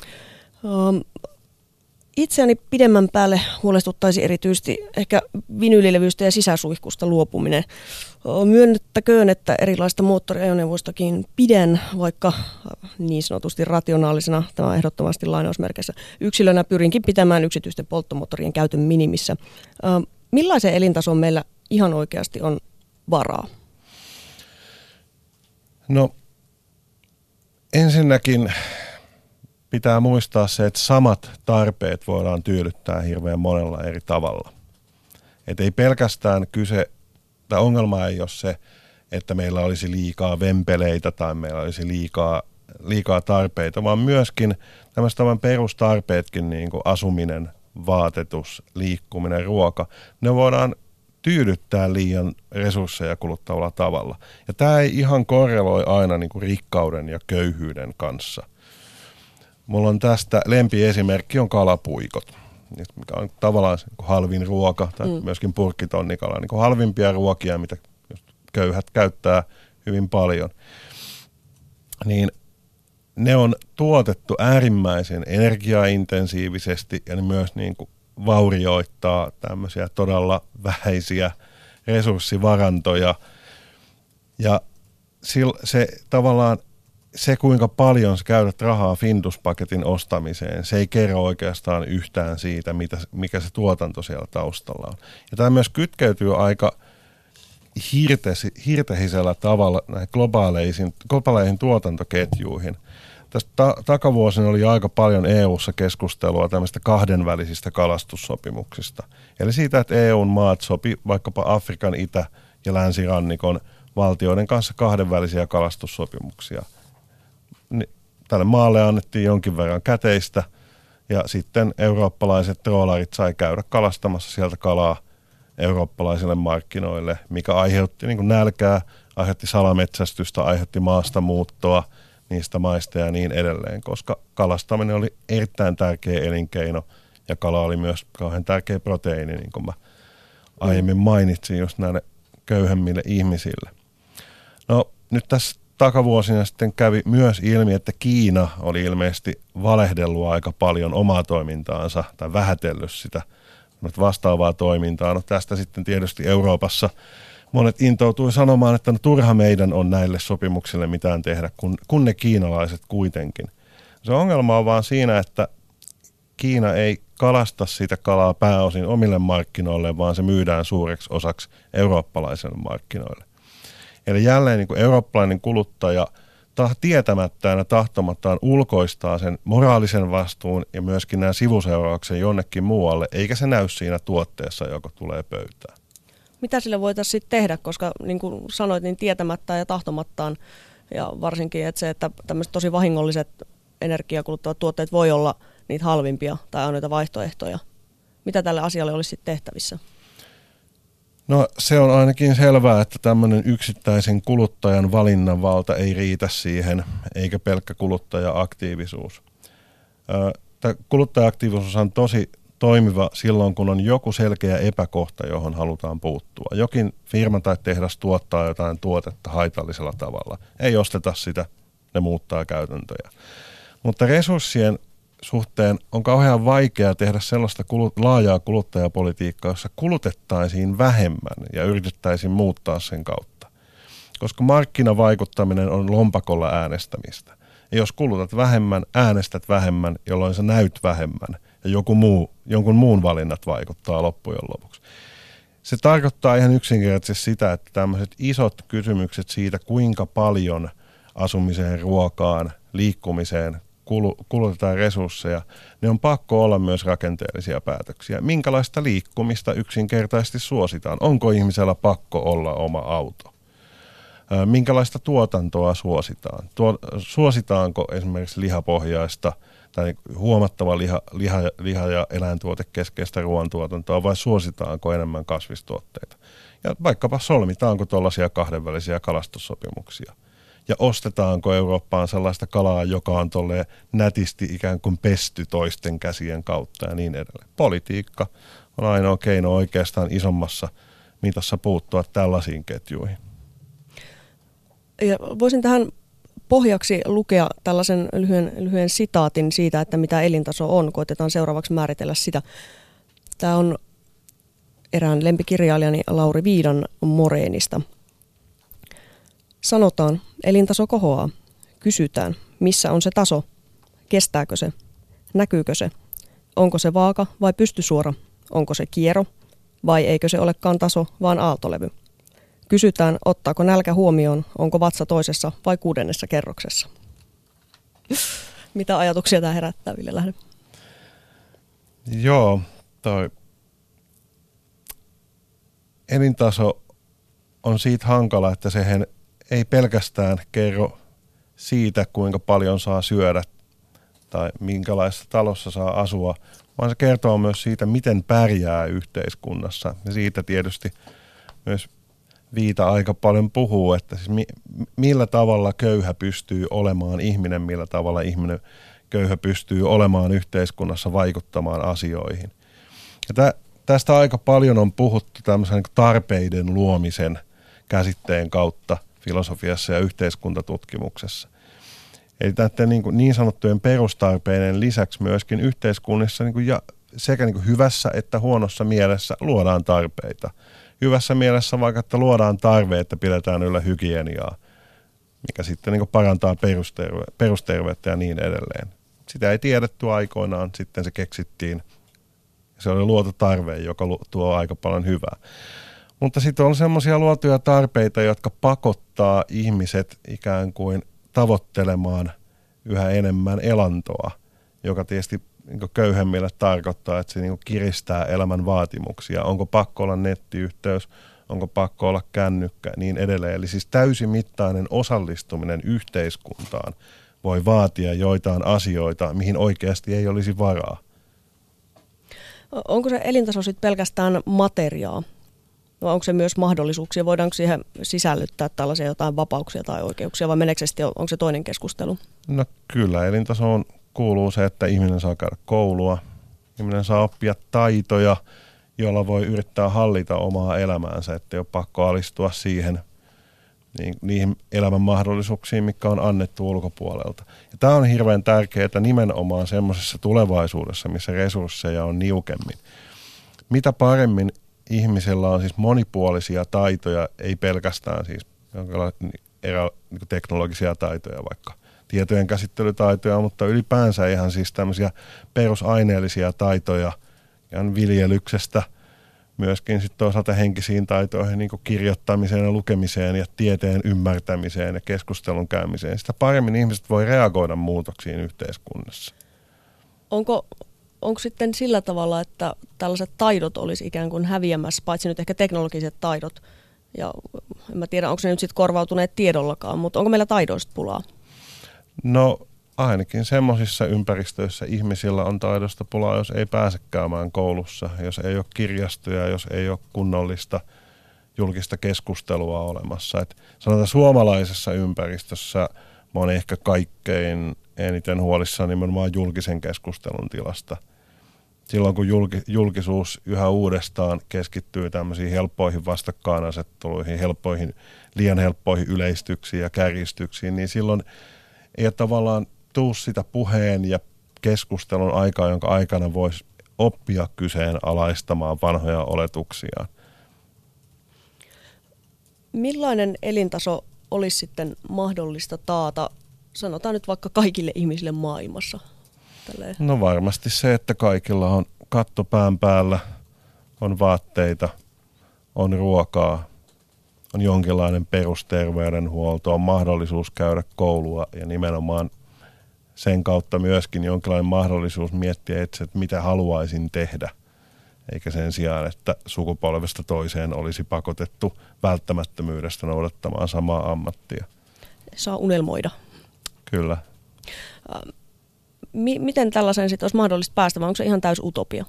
Itseäni pidemmän päälle huolestuttaisi erityisesti ehkä vinyylilevyistä ja sisäsuihkusta luopuminen. Myönnettäköön, että erilaista moottoriajoneuvoistakin pidän, vaikka niin sanotusti rationaalisena, tämä ehdottomasti lainausmerkeissä, yksilönä pyrinkin pitämään yksityisten polttomoottorien käytön minimissä. Millaisen elintason meillä ihan oikeasti on varaa? No, ensinnäkin pitää muistaa se, että samat tarpeet voidaan tyydyttää hirveän monella eri tavalla. Et ei pelkästään tämä ongelma ei ole se, että meillä olisi liikaa vempeleitä tai meillä olisi liikaa tarpeita, vaan myöskin tämmöiset perustarpeetkin, niin kuin asuminen, vaatetus, liikkuminen, ruoka, ne voidaan tyydyttää liian resursseja kuluttavalla tavalla. Ja tämä ei ihan korreloi aina niin kuin rikkauden ja köyhyyden kanssa. Mulla on tästä lempiesimerkki on kalapuikot, mikä on tavallaan halvin ruoka tai myöskin purkkitonnikala, niin kuin halvimpia ruokia, mitä köyhät käyttää hyvin paljon. Niin ne on tuotettu äärimmäisen energiaintensiivisesti ja ne myös niin kuin vaurioittaa tämmöisiä todella vähäisiä resurssivarantoja. Ja se tavallaan se, kuinka paljon sä käytät rahaa Findus-paketin ostamiseen, se ei kerro oikeastaan yhtään siitä, mikä se tuotanto siellä taustalla on. Ja tämä myös kytkeytyy aika hirtehisellä tavalla näihin globaaleihin tuotantoketjuihin. Tästä takavuosina oli aika paljon EU:ssa keskustelua tämmöistä kahdenvälisistä kalastussopimuksista. Eli siitä, että EUn maat sopi vaikkapa Afrikan itä- ja länsirannikon valtioiden kanssa kahdenvälisiä kalastussopimuksia. Tälle maalle annettiin jonkin verran käteistä ja sitten eurooppalaiset troolarit sai käydä kalastamassa sieltä kalaa eurooppalaisille markkinoille, mikä aiheutti niin kuin nälkää, aiheutti salametsästystä, aiheutti maastamuuttoa niistä maista ja niin edelleen, koska kalastaminen oli erittäin tärkeä elinkeino ja kala oli myös kauhean tärkeä proteiini, niin kuin mä aiemmin mainitsin just näille köyhemmille ihmisille. No nyt tässä takavuosina sitten kävi myös ilmi, että Kiina oli ilmeisesti valehdellut aika paljon omaa toimintaansa tai vähätellyt sitä vastaavaa toimintaa. No tästä sitten tietysti Euroopassa monet intoutui sanomaan, että no turha meidän on näille sopimuksille mitään tehdä, kun ne kiinalaiset kuitenkin. Se ongelma on vaan siinä, että Kiina ei kalasta sitä kalaa pääosin omille markkinoille, vaan se myydään suureksi osaksi eurooppalaisille markkinoille. Eli jälleen niin kuin eurooppalainen kuluttaja tietämättään ja tahtomattaan ulkoistaa sen moraalisen vastuun ja myöskin nämä sivuseurauksen jonnekin muualle, eikä se näy siinä tuotteessa, joka tulee pöytään. Mitä sille voitaisiin sitten tehdä, koska niin kuin sanoit, niin tietämättään ja tahtomattaan, ja varsinkin että se, että tämmöiset tosi vahingolliset energiakuluttavat tuotteet voi olla niitä halvimpia tai ainoita vaihtoehtoja. Mitä tälle asialle olisi sitten tehtävissä? No se on ainakin selvää, että tämmöinen yksittäisen kuluttajan valinnanvalta ei riitä siihen, eikä pelkkä kuluttaja-aktiivisuus. Tämä kuluttaja-aktiivisuus on tosi toimiva silloin, kun on joku selkeä epäkohta, johon halutaan puuttua. Jokin firma tai tehdas tuottaa jotain tuotetta haitallisella tavalla. Ei osteta sitä, ne muuttaa käytäntöjä. Mutta resurssien suhteen on kauhean vaikea tehdä sellaista laajaa kuluttajapolitiikkaa, jossa kulutettaisiin vähemmän ja yritettäisiin muuttaa sen kautta. Koska markkinavaikuttaminen on lompakolla äänestämistä. Ja jos kulutat vähemmän, äänestät vähemmän, jolloin sä näyt vähemmän ja jonkun muun valinnat vaikuttaa loppujen lopuksi. Se tarkoittaa ihan yksinkertaisesti sitä, että tämmöiset isot kysymykset siitä, kuinka paljon asumiseen, ruokaan, liikkumiseen kulutetaan resursseja, niin on pakko olla myös rakenteellisia päätöksiä. Minkälaista liikkumista yksinkertaisesti suositaan? Onko ihmisellä pakko olla oma auto? Minkälaista tuotantoa suositaan? Suositaanko esimerkiksi lihapohjaista tai huomattava liha- ja eläintuotekeskeistä ruoantuotantoa vai suositaanko enemmän kasvistuotteita? Ja vaikkapa solmitaanko tuollaisia kahdenvälisiä kalastussopimuksia? Ja ostetaanko Eurooppaan sellaista kalaa, joka on tolleen nätisti ikään kuin pesty toisten käsien kautta ja niin edelleen. Politiikka on ainoa keino oikeastaan isommassa mitassa puuttua tällaisiin ketjuihin. Ja voisin tähän pohjaksi lukea tällaisen lyhyen sitaatin siitä, että mitä elintaso on. Koitetaan seuraavaksi määritellä sitä. Tämä on erään lempikirjailijani Lauri Viidan Moreenista. Sanotaan, elintaso kohoaa. Kysytään, missä on se taso? Kestääkö se? Näkyykö se? Onko se vaaka vai pystysuora? Onko se kiero? Vai eikö se olekaan taso, vaan aaltolevy? Kysytään, ottaako nälkä huomioon, onko vatsa toisessa vai 6. kerroksessa? Mitä ajatuksia tämä herättää, Ville Lähde? Joo, toi elintaso on siitä hankala, että sehän ei pelkästään kerro siitä, kuinka paljon saa syödä tai minkälaisessa talossa saa asua, vaan se kertoo myös siitä, miten pärjää yhteiskunnassa. Ja siitä tietysti myös Viita aika paljon puhuu, että siis millä tavalla köyhä pystyy olemaan ihminen, millä tavalla köyhä pystyy olemaan yhteiskunnassa, vaikuttamaan asioihin. Ja tästä aika paljon on puhuttu tämmöisen tarpeiden luomisen käsitteen kautta filosofiassa ja yhteiskuntatutkimuksessa. Eli näiden niin sanottujen perustarpeiden lisäksi myöskin yhteiskunnissa sekä hyvässä että huonossa mielessä luodaan tarpeita. Hyvässä mielessä vaikka, että luodaan tarve, että pidetään yllä hygieniaa, mikä sitten parantaa perusterveyttä ja niin edelleen. Sitä ei tiedetty aikoinaan, sitten se keksittiin. Se oli luotu tarve, joka tuo aika paljon hyvää. Mutta sitten on semmoisia luotuja tarpeita, jotka pakottaa ihmiset ikään kuin tavoittelemaan yhä enemmän elantoa, joka tietysti niin köyhemmille tarkoittaa, että se niin kiristää elämän vaatimuksia. Onko pakko olla nettiyhteys, onko pakko olla kännykkä, niin edelleen. Eli siis täysimittainen osallistuminen yhteiskuntaan voi vaatia joitain asioita, mihin oikeasti ei olisi varaa. Onko se elintaso sitten pelkästään materiaa? No onko se myös mahdollisuuksia? Voidaanko siihen sisällyttää tällaisia jotain vapauksia tai oikeuksia vai meneekö se sitten, onko se toinen keskustelu? No kyllä, elintasoon kuuluu se, että ihminen saa käydä koulua, ihminen saa oppia taitoja, jolla voi yrittää hallita omaa elämäänsä, ettei ole pakko alistua siihen niihin elämän mahdollisuuksiin, mitkä on annettu ulkopuolelta. Ja tämä on hirveän tärkeää nimenomaan semmoisessa tulevaisuudessa, missä resursseja on niukemmin. Mitä paremmin ihmisellä on siis monipuolisia taitoja, ei pelkästään siis teknologisia taitoja, vaikka tietojen käsittelytaitoja, mutta ylipäänsä ihan siis tämmöisiä perusaineellisia taitoja ihan viljelyksestä, myöskin sitten toisaalta henkisiin taitoihin, niin kuin kirjoittamiseen ja lukemiseen ja tieteen ymmärtämiseen ja keskustelun käymiseen. Sitä paremmin ihmiset voi reagoida muutoksiin yhteiskunnassa. Onko sitten sillä tavalla, että tällaiset taidot olisi ikään kuin häviämässä, paitsi nyt ehkä teknologiset taidot, ja en mä tiedä, onko ne nyt sitten korvautuneet tiedollakaan, mutta onko meillä taidoista pulaa? No ainakin semmoisissa ympäristöissä ihmisillä on taidosta pulaa, jos ei pääse käymään koulussa, jos ei ole kirjastoja, jos ei ole kunnollista julkista keskustelua olemassa. Et sanotaan suomalaisessa ympäristössä mä oon ehkä kaikkein eniten huolissaan nimenomaan julkisen keskustelun tilasta. Silloin kun julkisuus yhä uudestaan keskittyy tämmöisiin helppoihin vastakkainasetteluihin, liian helppoihin yleistyksiin ja kärjistyksiin, niin silloin ei tavallaan tuu sitä puheen ja keskustelun aikaa, jonka aikana voisi oppia kyseenalaistamaan vanhoja oletuksiaan. Millainen elintaso olisi sitten mahdollista taata, sanotaan nyt vaikka kaikille ihmisille maailmassa? Tälleen. No varmasti se, että kaikilla on katto pään päällä, on vaatteita, on ruokaa, on jonkinlainen perusterveydenhuolto, on mahdollisuus käydä koulua ja nimenomaan sen kautta myöskin jonkinlainen mahdollisuus miettiä itse, että mitä haluaisin tehdä, eikä sen sijaan, että sukupolvesta toiseen olisi pakotettu välttämättömyydestä noudattamaan samaa ammattia. Saa unelmoida. Kyllä. Miten tällaisen sitten olisi mahdollista päästä, vai onko se ihan täys utopia?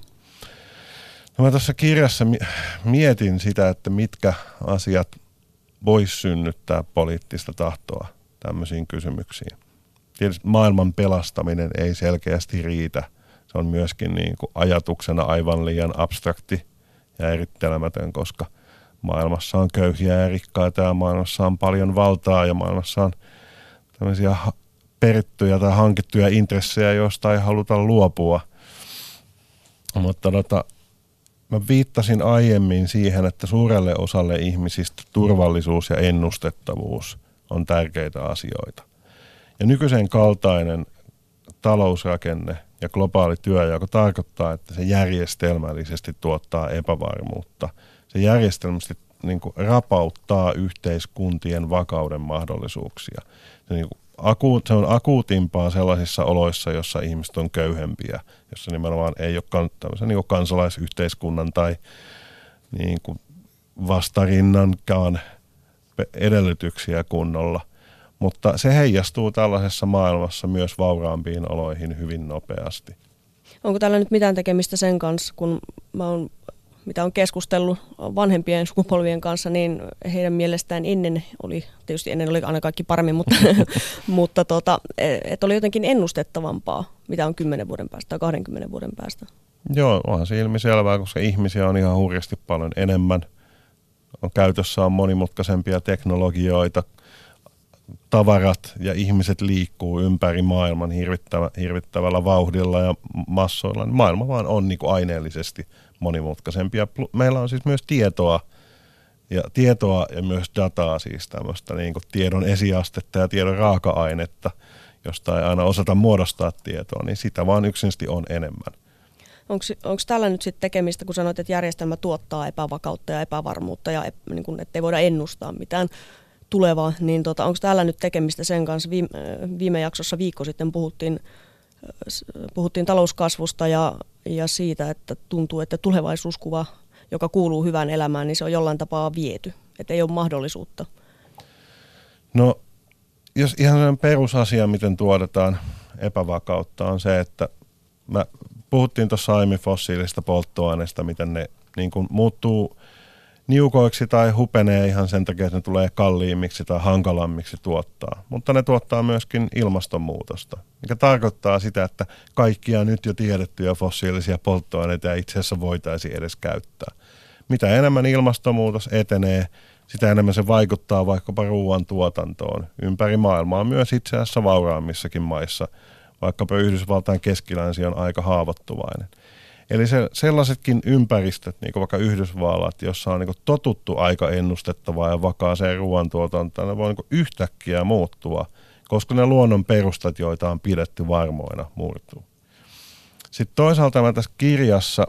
No mä tuossa kirjassa mietin sitä, että mitkä asiat voisi synnyttää poliittista tahtoa tämmöisiin kysymyksiin. Tietysti maailman pelastaminen ei selkeästi riitä. Se on myöskin niin kuin ajatuksena aivan liian abstrakti ja erittelemätön, koska maailmassa on köyhiä ja rikkaita ja maailmassa on paljon valtaa ja maailmassa on tämmöisiä perittyjä tai hankittuja intressejä, joista ei haluta luopua. Mutta mä viittasin aiemmin siihen, että suurelle osalle ihmisistä turvallisuus ja ennustettavuus on tärkeitä asioita. Ja nykyisen kaltainen talousrakenne ja globaali työnjako tarkoittaa, että se järjestelmällisesti tuottaa epävarmuutta. Se järjestelmällisesti niin kuin rapauttaa yhteiskuntien vakauden mahdollisuuksia. Se on akuutimpaa sellaisissa oloissa, jossa ihmiset on köyhempiä, jossa nimenomaan ei ole tämmöisen niin kuin kansalaisyhteiskunnan tai niin kuin vastarinnankaan edellytyksiä kunnolla. Mutta se heijastuu tällaisessa maailmassa myös vauraampiin oloihin hyvin nopeasti. Onko tällä nyt mitään tekemistä sen kanssa, kun mitä on keskustellut vanhempien sukupolvien kanssa, niin heidän mielestään ennen oli aina kaikki paremmin, mutta että oli jotenkin ennustettavampaa, mitä on 10 vuoden päästä tai 20 vuoden päästä. Joo, onhan se ilmiselvää, koska ihmisiä on ihan hurjasti paljon enemmän. Käytössä on monimutkaisempia teknologioita, tavarat ja ihmiset liikkuu ympäri maailman hirvittävällä vauhdilla ja massoilla. Maailma vaan on niin kuin aineellisesti monimutkaisempia. Meillä on siis myös tietoa ja myös dataa, siis tämmöistä niin kuin tiedon esiastetta ja tiedon raaka-ainetta, josta ei aina osata muodostaa tietoa, niin sitä vaan yksinkertaisesti on enemmän. Onko tällä nyt sitten tekemistä, kun sanoit, että järjestelmä tuottaa epävakautta ja epävarmuutta ja niin kun, ettei voida ennustaa mitään? tuleva, niin onko täällä nyt tekemistä sen kanssa? Viime jaksossa viikko sitten puhuttiin talouskasvusta ja siitä, että tuntuu, että tulevaisuuskuva, joka kuuluu hyvään elämään, niin se on jollain tapaa viety, että ei ole mahdollisuutta. No, jos ihan sellainen perusasia, miten tuotetaan epävakautta, on se, että puhuttiin tuossa aiemmin fossiilista polttoaineista, miten ne niin kuin muuttuu niukoiksi tai hupenee ihan sen takia, että ne tulee kalliimmiksi tai hankalammiksi tuottaa. Mutta ne tuottaa myöskin ilmastonmuutosta, mikä tarkoittaa sitä, että kaikkia nyt jo tiedettyjä fossiilisia polttoaineita ei itse asiassa voitaisiin edes käyttää. Mitä enemmän ilmastonmuutos etenee, sitä enemmän se vaikuttaa vaikkapa ruoantuotantoon ympäri maailmaa, myös itse asiassa vauraammissakin maissa, vaikkapa Yhdysvaltain keskilänsi on aika haavoittuvainen. Eli sellaisetkin ympäristöt, niin kuin vaikka Yhdysvallat, jossa on niin kuin totuttu aika ennustettavaa ja vakaaseen ruoantuotantoon, ne voi niin kuin yhtäkkiä muuttua, koska ne luonnon perustat, joita on pidetty varmoina, murtuu. Sitten toisaalta mä tässä kirjassa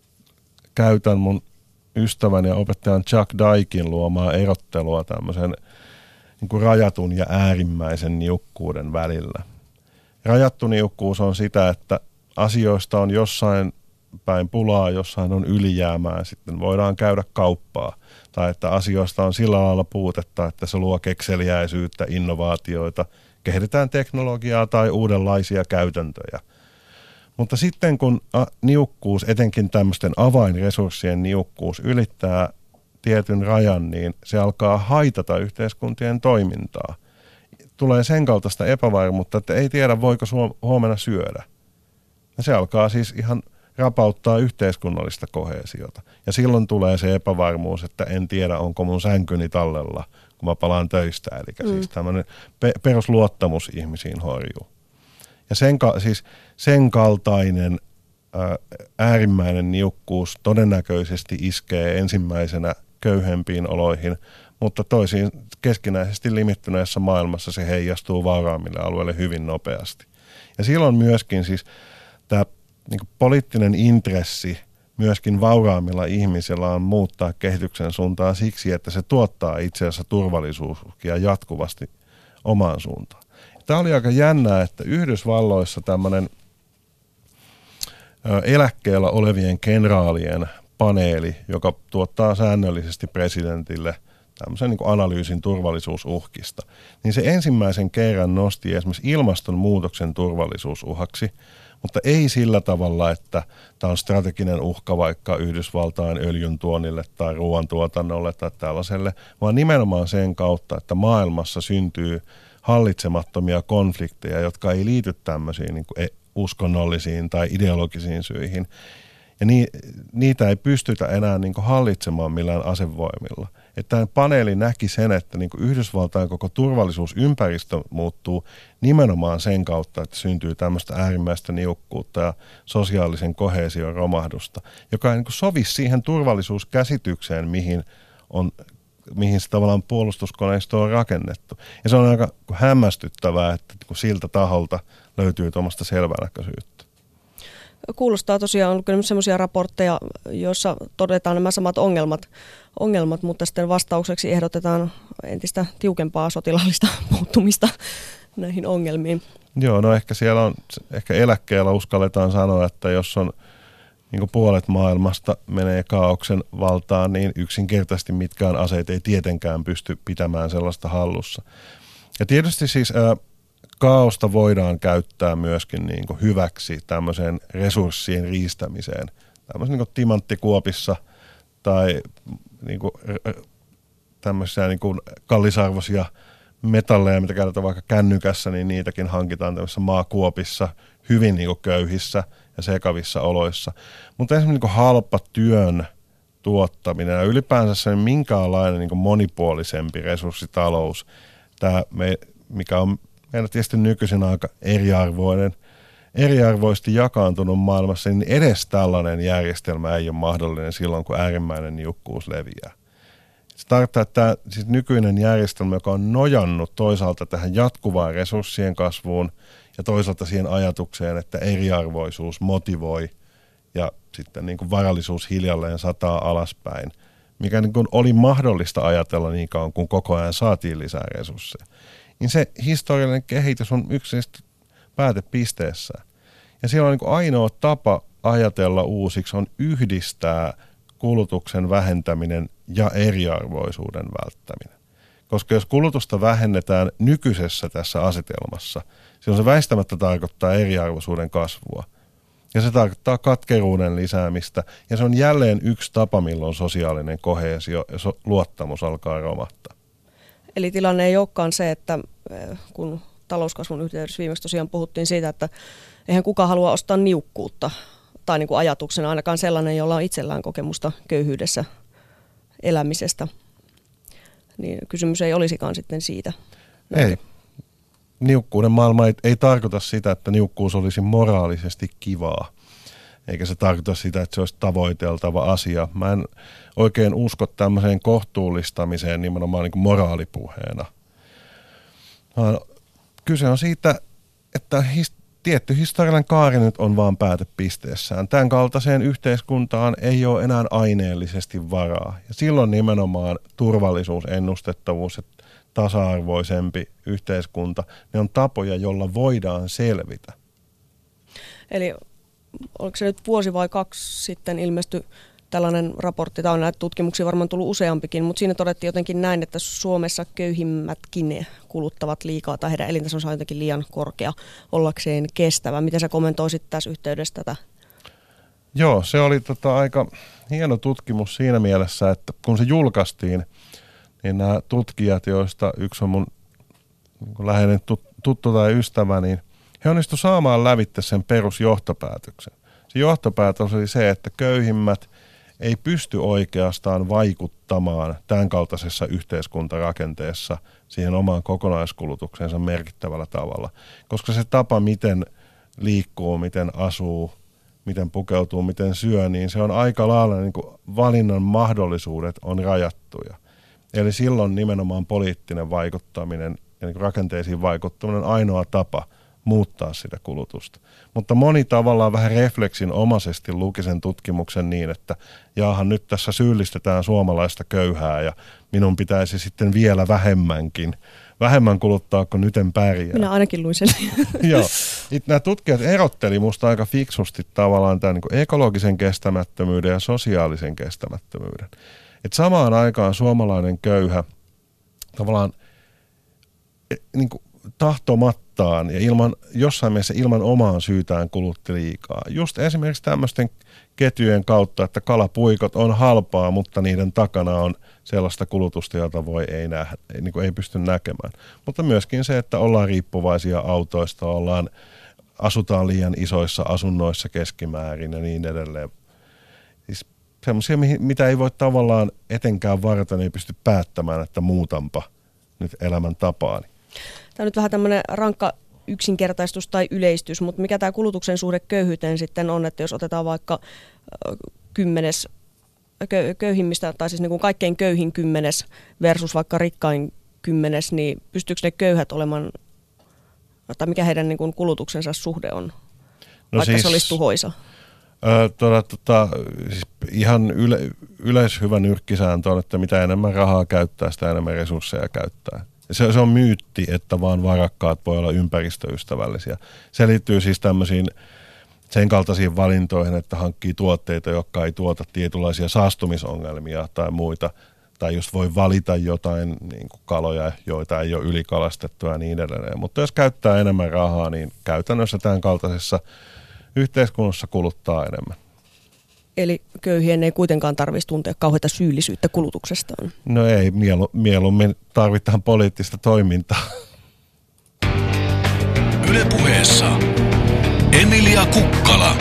käytän mun ystävän ja opettajan Chuck Daikin luomaa erottelua tämmöisen niin kuin rajatun ja äärimmäisen niukkuuden välillä. Rajattu niukkuus on sitä, että asioista on jossain päin pulaa, jossain on ylijäämää, sitten voidaan käydä kauppaa. Tai että asioista on sillä lailla puutetta, että se luo kekseliäisyyttä, innovaatioita, kehitetään teknologiaa tai uudenlaisia käytäntöjä. Mutta sitten kun niukkuus, etenkin tämmöisten avainresurssien niukkuus ylittää tietyn rajan, niin se alkaa haitata yhteiskuntien toimintaa. Tulee sen kaltaista epävarmuutta, että ei tiedä voiko huomenna syödä. Ja se alkaa siis ihan rapauttaa yhteiskunnallista koheesiota. Ja silloin tulee se epävarmuus, että en tiedä onko mun sänkyni tallella, kun mä palaan töistä. Eli siis tämmöinen perusluottamus ihmisiin horjuu. Ja sen kaltainen äärimmäinen niukkuus todennäköisesti iskee ensimmäisenä köyhempiin oloihin, mutta toisiin keskinäisesti limittyneessä maailmassa se heijastuu vauraammille alueille hyvin nopeasti. Ja silloin myöskin siis tämä niin poliittinen intressi myöskin vauraammilla ihmisillä on muuttaa kehityksen suuntaan siksi, että se tuottaa itse asiassa turvallisuusuhkia jatkuvasti omaan suuntaan. Tämä oli aika jännää, että Yhdysvalloissa tämmöinen eläkkeellä olevien kenraalien paneeli, joka tuottaa säännöllisesti presidentille tämmöisen niin kuin analyysin turvallisuusuhkista, niin se ensimmäisen kerran nosti esimerkiksi ilmastonmuutoksen turvallisuusuhaksi, mutta ei sillä tavalla, että tämä on strateginen uhka vaikka Yhdysvaltain öljyn tuonnille tai ruoantuotannolle tai tällaiselle, vaan nimenomaan sen kautta, että maailmassa syntyy hallitsemattomia konflikteja, jotka ei liity tämmöisiin niin kuin uskonnollisiin tai ideologisiin syihin. Ja niitä ei pystytä enää niin kuin hallitsemaan millään asevoimilla. Että tämä paneeli näki sen, että niin kuin Yhdysvaltain koko turvallisuusympäristö muuttuu nimenomaan sen kautta, että syntyy tämmöistä äärimmäistä niukkuutta ja sosiaalisen koheesion romahdusta, joka ei niin kuin sovi siihen turvallisuuskäsitykseen, mihin se tavallaan puolustuskoneisto on rakennettu. Ja se on aika hämmästyttävää, että kun siltä taholta löytyy tuommoista selvänäköisyyttä. Kuulostaa tosiaan, on kyllä sellaisia raportteja, joissa todetaan nämä samat ongelmat, mutta sitten vastaukseksi ehdotetaan entistä tiukempaa sotilaallista puuttumista näihin ongelmiin. Joo, no ehkä eläkkeellä uskalletaan sanoa, että jos on niin kuin puolet maailmasta menee kaaoksen valtaan, niin yksinkertaisesti mitkään aseet ei tietenkään pysty pitämään sellaista hallussa. Ja tietysti siis kaaosta voidaan käyttää myöskin niin kuin hyväksi tämmöiseen resurssien riistämiseen. Tämmöisen niin kuin timanttikuopissa tai niin kuin tämmöisiä niin kuin kallisarvoisia metalleja, mitä käytetään vaikka kännykässä, niin niitäkin hankitaan tämmöisissä maakuopissa hyvin niin kuin köyhissä ja sekavissa oloissa. Mutta esimerkiksi niin kuin halpa työn tuottaminen ja ylipäänsä se minkäänlainen niin kuin monipuolisempi resurssitalous, mikä on meillä tietysti nykyisin aika eriarvoisesti jakaantunut maailmassa, niin edes tällainen järjestelmä ei ole mahdollinen silloin, kun äärimmäinen niukkuus leviää. Se tarkoittaa, että siis nykyinen järjestelmä, joka on nojannut toisaalta tähän jatkuvaan resurssien kasvuun ja toisaalta siihen ajatukseen, että eriarvoisuus motivoi ja sitten niin kuin varallisuus hiljalleen sataa alaspäin mikä niin kuin oli mahdollista ajatella niin kauan, kun koko ajan saatiin lisää resursseja, niin se historiallinen kehitys on yksilöisesti päätepisteessä. Ja silloin niin kuin ainoa tapa ajatella uusiksi on yhdistää kulutuksen vähentäminen ja eriarvoisuuden välttäminen. Koska jos kulutusta vähennetään nykyisessä tässä asetelmassa, silloin se väistämättä tarkoittaa eriarvoisuuden kasvua. Ja se tarkoittaa katkeruuden lisäämistä. Ja se on jälleen yksi tapa, milloin sosiaalinen koheesio ja luottamus alkaa romahtaa. Eli tilanne ei olekaan se, että kun talouskasvun yhteydessä viimeksi tosiaan puhuttiin siitä, että eihän kukaan halua ostaa niukkuutta. Tai niin kuin ajatuksena ainakaan sellainen, jolla on itsellään kokemusta köyhyydessä elämisestä. Niin kysymys ei olisikaan sitten siitä. Ei. Niukkuuden maailma ei tarkoita sitä, että niukkuus olisi moraalisesti kivaa. Eikä se tarkoita sitä, että se olisi tavoiteltava asia. Mä en oikein usko tämmöiseen kohtuullistamiseen nimenomaan niin kuin moraalipuheena. Kyse on siitä, että tietty historiallinen kaari nyt on vaan päätepisteessään. Tämän kaltaiseen yhteiskuntaan ei ole enää aineellisesti varaa. Ja silloin nimenomaan turvallisuus, ennustettavuus ja tasa-arvoisempi yhteiskunta, ne on tapoja, joilla voidaan selvitä. Eli oliko se nyt vuosi vai 2 sitten ilmestyi tällainen raportti, tai on näitä tutkimuksia varmaan tullut useampikin, mutta siinä todettiin jotenkin näin, että Suomessa köyhimmätkin kuluttavat liikaa tai heidän elintasonsa on jotenkin liian korkea ollakseen kestävä. Miten sä kommentoisit tässä yhteydessä tätä? Joo, se oli aika hieno tutkimus siinä mielessä, että kun se julkaistiin, niin nämä tutkijat, joista yksi on mun läheinen tuttu tai ystävä, niin he onnistuivat saamaan lävitse sen perusjohtopäätöksen. Se johtopäätös oli se, että köyhimmät ei pysty oikeastaan vaikuttamaan tämän kaltaisessa yhteiskuntarakenteessa siihen omaan kokonaiskulutukseensa merkittävällä tavalla. Koska se tapa, miten liikkuu, miten asuu, miten pukeutuu, miten syö, niin se on aika lailla niin kuin valinnan mahdollisuudet on rajattuja. Eli silloin nimenomaan poliittinen vaikuttaminen ja niin kuin rakenteisiin vaikuttaminen on ainoa tapa muuttaa sitä kulutusta. Mutta moni tavallaan vähän refleksinomaisesti luki sen tutkimuksen niin, että jaahan nyt tässä syyllistetään suomalaista köyhää ja minun pitäisi sitten vielä vähemmän kuluttaa, kun nyt en pärjää. Minä ainakin luin sen. Joo. Nämä tutkijat erotteli musta aika fiksusti tavallaan tämän niin kuin ekologisen kestämättömyyden ja sosiaalisen kestämättömyyden. Et samaan aikaan suomalainen köyhä tavallaan niin kuin tahtomattaan ja jossain mielessä ilman omaan syytään kulutti liikaa. Just esimerkiksi tämmöisten ketjujen kautta, että kalapuikot on halpaa, mutta niiden takana on sellaista kulutusta, jota ei pysty näkemään. Mutta myöskin se, että ollaan riippuvaisia autoista, asutaan liian isoissa asunnoissa keskimäärin ja niin edelleen. Siis semmoisia, mitä ei voi tavallaan etenkään varten, ei pysty päättämään, että muutanpa nyt elämäntapaani. Tämä on nyt vähän tämmöinen rankka yksinkertaistus tai yleistys, mutta mikä tämä kulutuksen suhde köyhyyteen sitten on, että jos otetaan vaikka 10 köyhimmistä, tai siis niin kuin kaikkein köyhin 10 versus vaikka rikkain 10, niin pystyykö ne köyhät olemaan, tai mikä heidän niin kuin kulutuksensa suhde on, vaikka siis, se olisi tuhoisa? Siis ihan yleishyvä nyrkkisääntö on, että mitä enemmän rahaa käyttää, sitä enemmän resursseja käyttää. Se on myytti, että vaan varakkaat voi olla ympäristöystävällisiä. Se liittyy siis tämmöisiin sen kaltaisiin valintoihin, että hankkii tuotteita, jotka ei tuota tietynlaisia saastumisongelmia tai muita. Tai just voi valita jotain niin kuin kaloja, joita ei ole ylikalastettua ja niin edelleen. Mutta jos käyttää enemmän rahaa, niin käytännössä tämän kaltaisessa yhteiskunnassa kuluttaa enemmän. Eli köyhien ei kuitenkaan tarvitsisi tuntea kauheita syyllisyyttä kulutuksestaan. No ei, mieluummin tarvitaan poliittista toimintaa. Yle Puheessa Emilia Kukkala.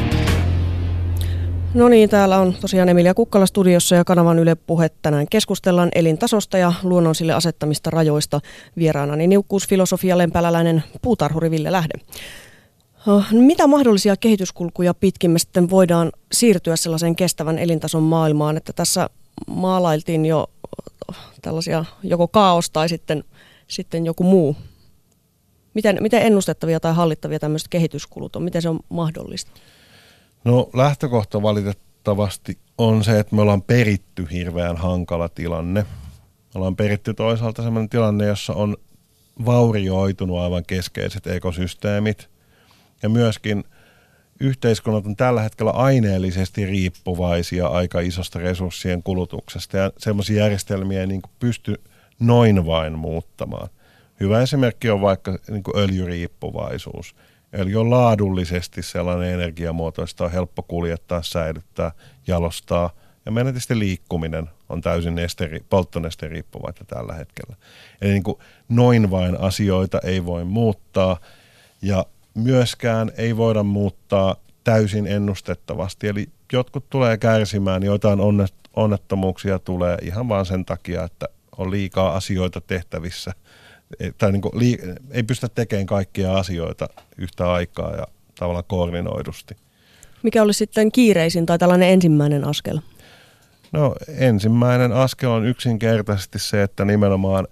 No niin, täällä on tosiaan Emilia Kukkala studiossa ja kanavan Yle Puhe. Tänään keskustellaan elintasosta ja luonnon sille asettamista rajoista. Vieraanani niukkuusfilosofia lempäläläinen puutarhuri Ville Lähde. Mitä mahdollisia kehityskulkuja pitkin me sitten voidaan siirtyä sellaiseen kestävän elintason maailmaan, että tässä maalailtiin jo tällaisia joko kaos tai sitten joku muu. Miten ennustettavia tai hallittavia tämmöiset kehityskulut on? Miten se on mahdollista? No lähtökohta valitettavasti on se, että me ollaan peritty hirveän hankala tilanne. Me ollaan peritty toisaalta sellainen tilanne, jossa on vaurioitunut aivan keskeiset ekosysteemit. Ja myöskin yhteiskunnat on tällä hetkellä aineellisesti riippuvaisia aika isosta resurssien kulutuksesta. Ja semmoisia järjestelmiä ei niin kuin pysty noin vain muuttamaan. Hyvä esimerkki on vaikka niin kuin öljyriippuvaisuus. Öljy on laadullisesti sellainen energiamuoto, josta on helppo kuljettaa, säilyttää, jalostaa. Ja meidän tietysti liikkuminen on täysin polttonesteriippuvaista tällä hetkellä. Eli niin kuin noin vain asioita ei voi muuttaa ja myöskään ei voida muuttaa täysin ennustettavasti. Eli jotkut tulee kärsimään, joitain onnettomuuksia tulee ihan vaan sen takia, että on liikaa asioita tehtävissä. Tai niin kuin ei pystytä tekemään kaikkia asioita yhtä aikaa ja tavallaan koordinoidusti. Mikä olisi sitten kiireisin tai tällainen ensimmäinen askel? No ensimmäinen askel on yksinkertaisesti se, että nimenomaan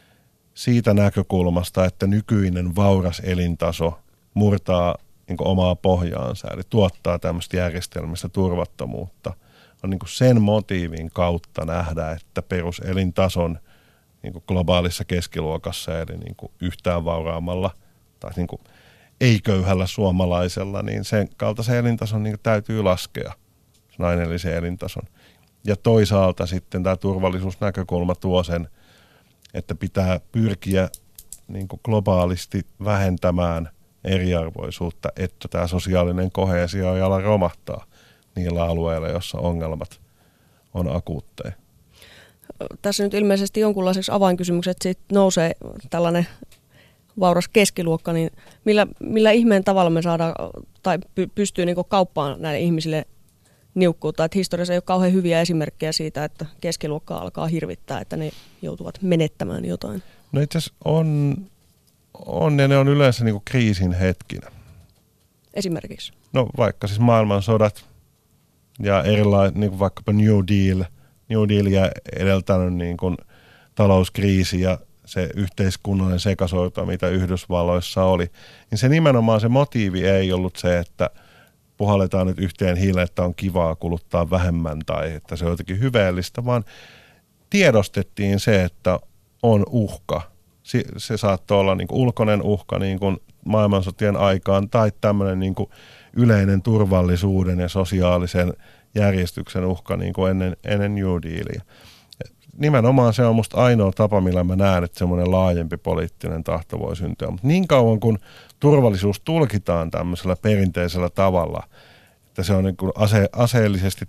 siitä näkökulmasta, että nykyinen vauras elintaso murtaa niin kuin omaa pohjaansa, eli tuottaa tämmöistä järjestelmistä turvattomuutta, on niin kuin sen motiivin kautta nähdä, että peruselintason niin kuin globaalissa keskiluokassa, eli niin kuin yhtään vauraammalla tai niin kuin ei-köyhällä suomalaisella, niin sen kaltaisen elintason niin kuin täytyy laskea, sen aineellisen elintason. Ja toisaalta sitten tämä turvallisuusnäkökulma tuo sen, että pitää pyrkiä niin kuin globaalisti vähentämään eriarvoisuutta, että tämä sosiaalinen koheesio ei ala romahtaa niillä alueilla, joissa ongelmat on akuutteja. Tässä nyt ilmeisesti jonkunlaiseksi avainkysymykset siitä nousee tällainen vauras keskiluokka, niin millä ihmeen tavalla me saadaan tai pystyy niin kuin kauppaan näille ihmisille niukkuutta. Että historiassa ei ole kauhean hyviä esimerkkejä siitä, että keskiluokka alkaa hirvittää, että ne joutuvat menettämään jotain. No itse asiassa on ja ne on yleensä niin kuin kriisin hetkinä. Esimerkiksi? No vaikka siis maailmansodat ja erilainen, niin kuin vaikkapa New Dealia edeltänyt niin kuin talouskriisi ja se yhteiskunnallinen sekasorto, mitä Yhdysvalloissa oli, niin se nimenomaan se motiivi ei ollut se, että puhalletaan nyt yhteen hiileen, että on kivaa kuluttaa vähemmän tai että se on jotenkin hyveellistä, vaan tiedostettiin se, että on uhka. Se saattoi olla niin kuin ulkoinen uhka niin kuin maailmansotien aikaan tai tämmöinen niin kuin yleinen turvallisuuden ja sosiaalisen järjestyksen uhka niin kuin ennen New Dealia. Nimenomaan se on musta ainoa tapa, millä mä näen, että semmoinen laajempi poliittinen tahto voi syntyä. Mutta niin kauan kun turvallisuus tulkitaan tämmöisellä perinteisellä tavalla, että se on niin kuin aseellisesti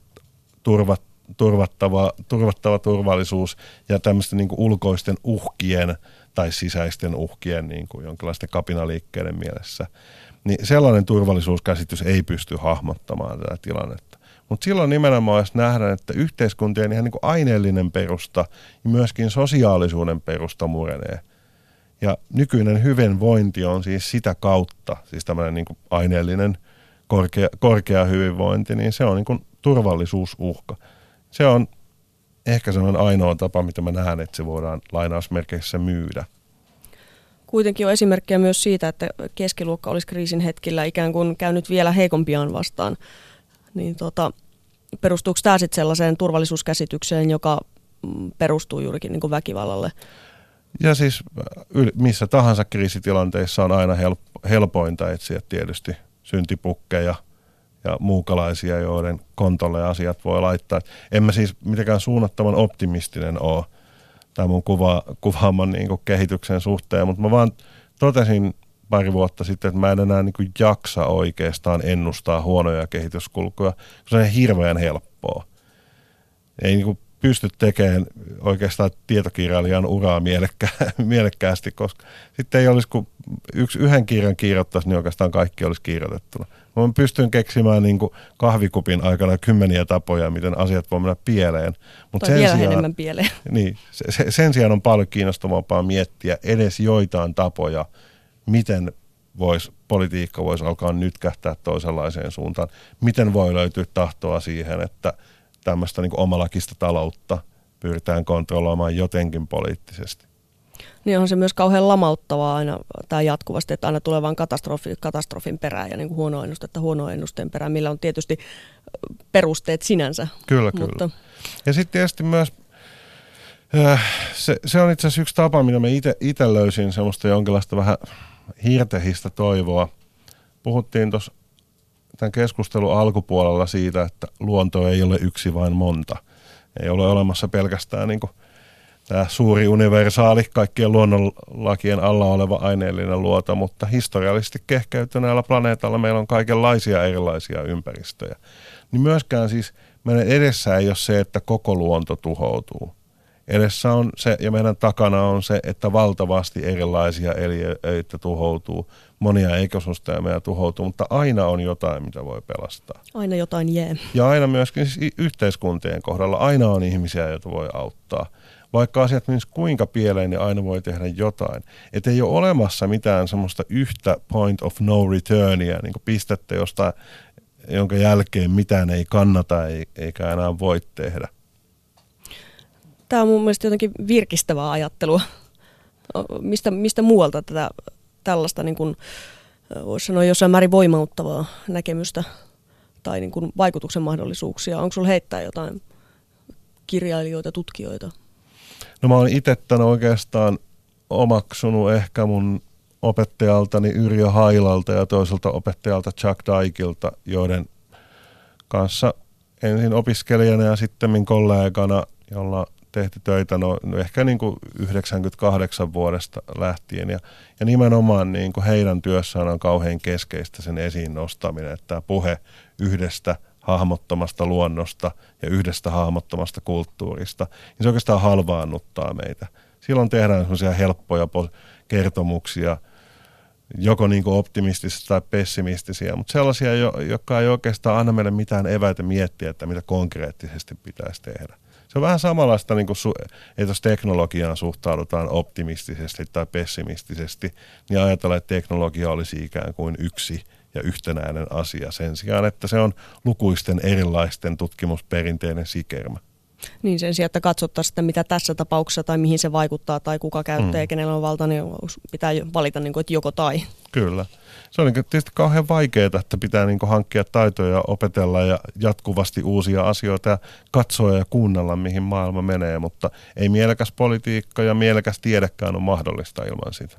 turvattava turvallisuus ja tämmöisten niin kuin ulkoisten uhkien tai sisäisten uhkien niin kuin jonkinlaisten kapinaliikkeiden mielessä, niin sellainen turvallisuuskäsitys ei pysty hahmottamaan tätä tilannetta. Mutta silloin nimenomaan jos nähdään, että yhteiskuntien ihan niin kuin aineellinen perusta ja myöskin sosiaalisuuden perusta murenee. Ja nykyinen hyvinvointi on siis sitä kautta, siis tämmöinen niin kuin aineellinen korkea hyvinvointi, niin se on niin kuin turvallisuusuhka. Se on ehkä sellainen ainoa tapa, mitä mä näen, että se voidaan lainausmerkeissä myydä. Kuitenkin on esimerkkejä myös siitä, että keskiluokka olisi kriisin hetkellä ikään kuin käynyt vielä heikompiaan vastaan. Niin perustuuko tämä sitten sellaiseen turvallisuuskäsitykseen, joka perustuu juurikin niin kuin väkivallalle? Ja siis missä tahansa kriisitilanteissa on aina helpointa etsiä tietysti syntipukkeja ja muukalaisia, joiden kontolle asiat voi laittaa. En mä siis mitenkään suunnattoman optimistinen ole tämän mun kuvaaman niin kuin kehityksen suhteen, mutta mä vaan totesin pari vuotta sitten, että mä en enää niin kuin jaksa oikeastaan ennustaa huonoja kehityskulkuja, koska se on hirveän helppoa. Ei niin kuin pysty tekemään oikeastaan tietokirjailijan uraa mielekkäästi, koska sitten ei olisi, kun yhden kirjan kirjoittaisi, niin oikeastaan kaikki olisi kirjoitettuna. Mä pystyn keksimään niin kuin kahvikupin aikana 10 tapoja, miten asiat voi mennä pieleen. Tai vielä enemmän pieleen. Niin, sen sijaan on paljon kiinnostavampaa miettiä edes joitain tapoja, miten politiikka voisi alkaa nytkähtää toisenlaiseen suuntaan. Miten voi löytyä tahtoa siihen, että tämmöistä niin kuin omalakista taloutta pyritään kontrolloimaan jotenkin poliittisesti. Niin on se myös kauhean lamauttavaa aina tai jatkuvasti, että aina tulee vain katastrofin perään ja niin kuin huonoa ennusteen perään, millä on tietysti perusteet sinänsä. Kyllä. Ja sitten tietysti myös se on itse asiassa yksi tapa, mitä mä itse löysin semmoista jonkinlaista vähän hirtehistä toivoa. Puhuttiin tuossa tämän keskustelun alkupuolella siitä, että luonto ei ole yksi vain monta. Ei ole olemassa pelkästään niin kuin tämä suuri universaali, kaikkien luonnonlakien alla oleva aineellinen luonto, mutta historiallisesti kehkeytyneellä planeetalla meillä on kaikenlaisia erilaisia ympäristöjä. Niin myöskään siis meidän edessä ei ole se, että koko luonto tuhoutuu. Edessä on se, ja meidän takana on se, että valtavasti erilaisia eliöitä tuhoutuu, monia ekosysteemejä tuhoutuu, mutta aina on jotain, mitä voi pelastaa. Aina jotain jää. Ja aina myöskin yhteiskuntien kohdalla, aina on ihmisiä, joita voi auttaa. Vaikka asiat menis kuinka pieleen, niin aina voi tehdä jotain. Että ei ole olemassa mitään semmoista yhtä point of no returnia, niin kuin pistettä, jonka jälkeen mitään ei kannata eikä enää voi tehdä. Tämä on mun mielestä jotenkin virkistävää ajattelua. Mistä muualta tätä tällaista, niin kuin, voisi sanoa jossain määrin voimauttavaa näkemystä tai niin kuin vaikutuksen mahdollisuuksia? Onko sinulla heittää jotain kirjailijoita, tutkijoita? No mä oon itse tämän oikeastaan omaksunut ehkä mun opettajaltani Yrjö Hailalta ja toiselta opettajalta Chuck Dykilta, joiden kanssa ensin opiskelijana ja sitten kollegana, jolla tehty töitä ehkä niin kuin 98 vuodesta lähtien. Ja nimenomaan niin kuin heidän työssään on kauhean keskeistä sen esiin nostaminen, että tämä puhe yhdestä hahmottomasta luonnosta ja yhdestä hahmottomasta kulttuurista, niin se oikeastaan halvaannuttaa meitä. Silloin tehdään sellaisia helppoja kertomuksia, joko niin kuin optimistisia tai pessimistisiä, mutta sellaisia, jotka ei oikeastaan anna meille mitään eväitä miettiä, että mitä konkreettisesti pitäisi tehdä. Se on vähän samanlaista, niin kuin että jos teknologiaan suhtaudutaan optimistisesti tai pessimistisesti, niin ajatellaan, että teknologia olisi ikään kuin yksi ja yhtenäinen asia sen sijaan, että se on lukuisten erilaisten tutkimusperinteinen sikermä. Niin sen sijaan, että katsottaisiin sitä, mitä tässä tapauksessa tai mihin se vaikuttaa tai kuka käyttää ja kenellä on valta, niin pitää valita, niin kuin, että joko tai. Kyllä. Se on tietysti kauhean vaikeaa, että pitää niin kuin hankkia taitoja, opetella ja jatkuvasti uusia asioita ja katsoa ja kuunnella, mihin maailma menee, mutta ei mielekäs politiikka ja mielekäs tiedekään ole mahdollista ilman sitä.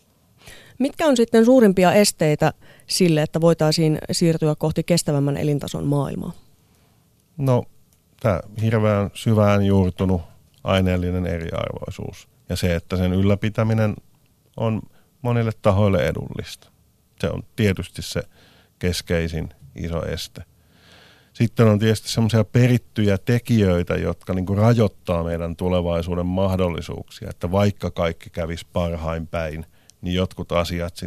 Mitkä on sitten suurimpia esteitä sille, että voitaisiin siirtyä kohti kestävämmän elintason maailmaa? No, tämä hirveän syvään juurtunut aineellinen eriarvoisuus ja se, että sen ylläpitäminen on monille tahoille edullista. Se on tietysti se keskeisin iso este. Sitten on tietysti semmoisia perittyjä tekijöitä, jotka niin kuin rajoittaa meidän tulevaisuuden mahdollisuuksia, että vaikka kaikki kävisi parhain päin, niin jotkut asiat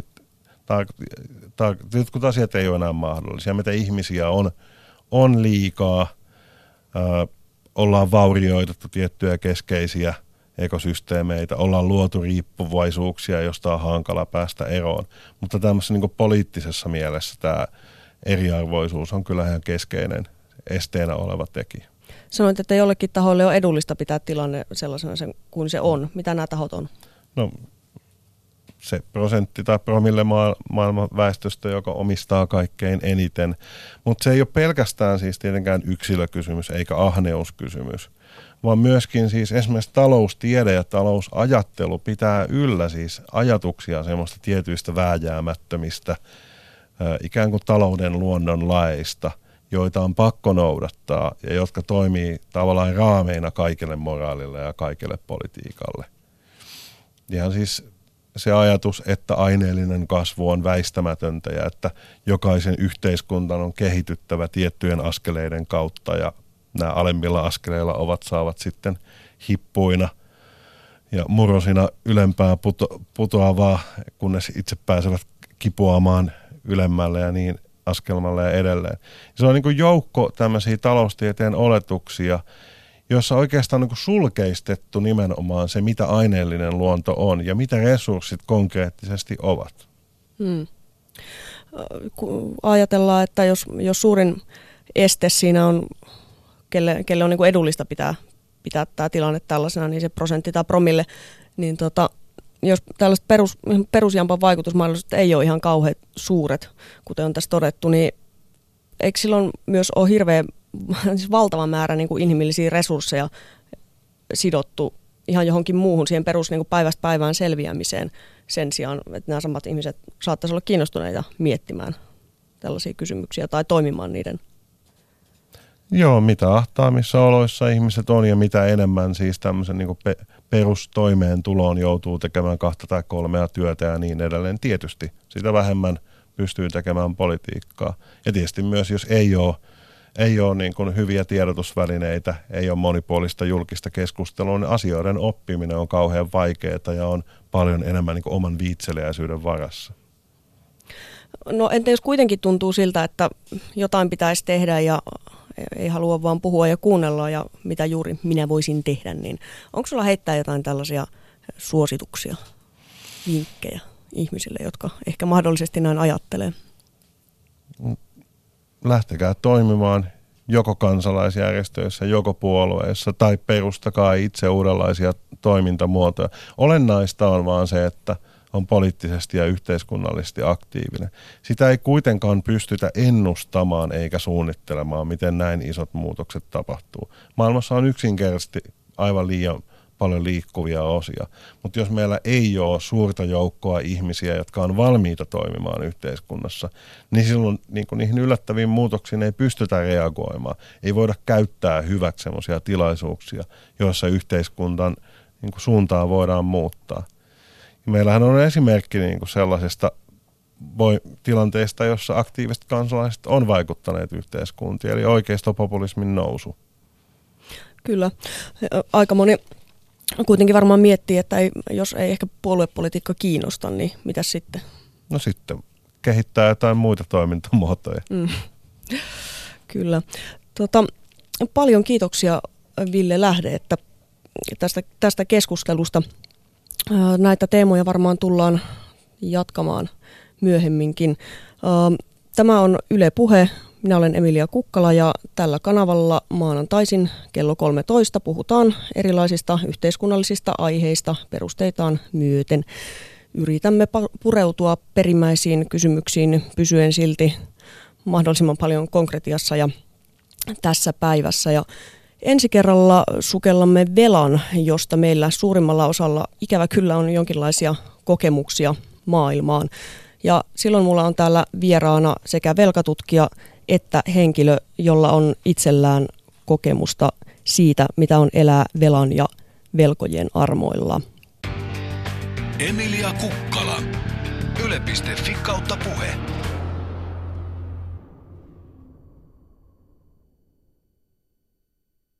ei ole enää mahdollisia. Meitä ihmisiä on liikaa, ollaan vaurioitettu tiettyjä keskeisiä ekosysteemeitä, ollaan luotu riippuvaisuuksia, josta on hankala päästä eroon. Mutta tämmöisessä niin kuin poliittisessa mielessä tämä eriarvoisuus on kyllä ihan keskeinen esteenä oleva tekijä. Sanoit, että jollekin tahoille on edullista pitää tilanne sellaisena kuin se on. Mitä nämä tahot on? No, se prosentti tai promille maailman väestöstä, joka omistaa kaikkein eniten. Mutta se ei ole pelkästään siis tietenkään yksilökysymys eikä ahneuskysymys, vaan myöskin siis esimerkiksi taloustiede ja talousajattelu pitää yllä siis ajatuksia semmoista tietyistä vääjäämättömistä ikään kuin talouden luonnonlaeista, joita on pakko noudattaa ja jotka toimii tavallaan raameina kaikelle moraalille ja kaikelle politiikalle. Ihan siis se ajatus, että aineellinen kasvu on väistämätöntä ja että jokaisen yhteiskunnan on kehityttävä tiettyjen askeleiden kautta ja nämä alemmilla askeleilla saavat sitten hippuina ja murosina ylempää putoavaa, kunnes itse pääsevät kipuamaan ylemmälle ja niin askelmalle ja edelleen. Se on niin kuin joukko tämmöisiä taloustieteen oletuksia, jossa oikeastaan on niin kuin sulkeistettu nimenomaan se, mitä aineellinen luonto on ja mitä resurssit konkreettisesti ovat. Kun ajatellaan, että jos suurin este siinä on, kelle on niin kuin edullista pitää tämä tilanne tällaisena, niin se prosentti tai promille, niin jos tällaiset perusjampan vaikutusmahdollisuudet ei ole ihan kauhean suuret, kuten on tässä todettu, niin eikö silloin myös ole siis valtava määrä niin kuin inhimillisiä resursseja sidottu ihan johonkin muuhun siihen perus niin kuin päivästä päivään selviämiseen sen sijaan, että nämä samat ihmiset saattaisi olla kiinnostuneita miettimään tällaisia kysymyksiä tai toimimaan niiden? Joo, mitä ahtaamissa oloissa ihmiset on ja mitä enemmän siis tämmöisen niin kuin perustoimeentuloon joutuu tekemään 2 tai 3 työtä ja niin edelleen. Tietysti sitä vähemmän pystyy tekemään politiikkaa. Ja tietysti myös, jos ei ole niin kuin hyviä tiedotusvälineitä, ei ole monipuolista julkista keskustelua, niin asioiden oppiminen on kauhean vaikeaa ja on paljon enemmän niin kuin oman viitseliäisyyden varassa. No entä jos kuitenkin tuntuu siltä, että jotain pitäisi tehdä ja ei halua vaan puhua ja kuunnella ja mitä juuri minä voisin tehdä, niin onko sulla heittää jotain tällaisia suosituksia, vinkkejä ihmisille, jotka ehkä mahdollisesti näin ajattelee? Lähtekää toimimaan joko kansalaisjärjestöissä, joko puolueissa tai perustakaa itse uudenlaisia toimintamuotoja. Olennaista on vaan se, että on poliittisesti ja yhteiskunnallisesti aktiivinen. Sitä ei kuitenkaan pystytä ennustamaan eikä suunnittelemaan, miten näin isot muutokset tapahtuu. Maailmassa on yksinkertaisesti aivan liian paljon liikkuvia osia, mutta jos meillä ei ole suurta joukkoa ihmisiä, jotka on valmiita toimimaan yhteiskunnassa, niin silloin niin kuin niihin yllättäviin muutoksiin ei pystytä reagoimaan. Ei voida käyttää hyväksi sellaisia tilaisuuksia, joissa yhteiskunnan niin kuin suuntaa voidaan muuttaa. Meillähän on esimerkki niin kuin sellaisesta tilanteesta, jossa aktiiviset kansalaiset on vaikuttaneet yhteiskuntiin, eli oikeistopopulismin nousu. Kyllä. Aika moni kuitenkin varmaan miettii, että jos ei ehkä puoluepolitiikka kiinnosta, niin mitä sitten? No sitten kehittää jotain muita toimintamuotoja. Kyllä. Paljon kiitoksia Ville Lähde, että tästä keskustelusta. Näitä teemoja varmaan tullaan jatkamaan myöhemminkin. Tämä on Yle Puhe. Minä olen Emilia Kukkala ja tällä kanavalla maanantaisin kello 13 puhutaan erilaisista yhteiskunnallisista aiheista perusteitaan myöten. Yritämme pureutua perimmäisiin kysymyksiin pysyen silti mahdollisimman paljon konkretiassa ja tässä päivässä. Ja ensi kerralla sukellamme velan, josta meillä suurimmalla osalla ikävä kyllä on jonkinlaisia kokemuksia maailmaan. Ja silloin mulla on täällä vieraana sekä velkatutkija että henkilö, jolla on itsellään kokemusta siitä, mitä on elää velan ja velkojen armoilla. Emilia Kukkala. Yle.fi/puhe.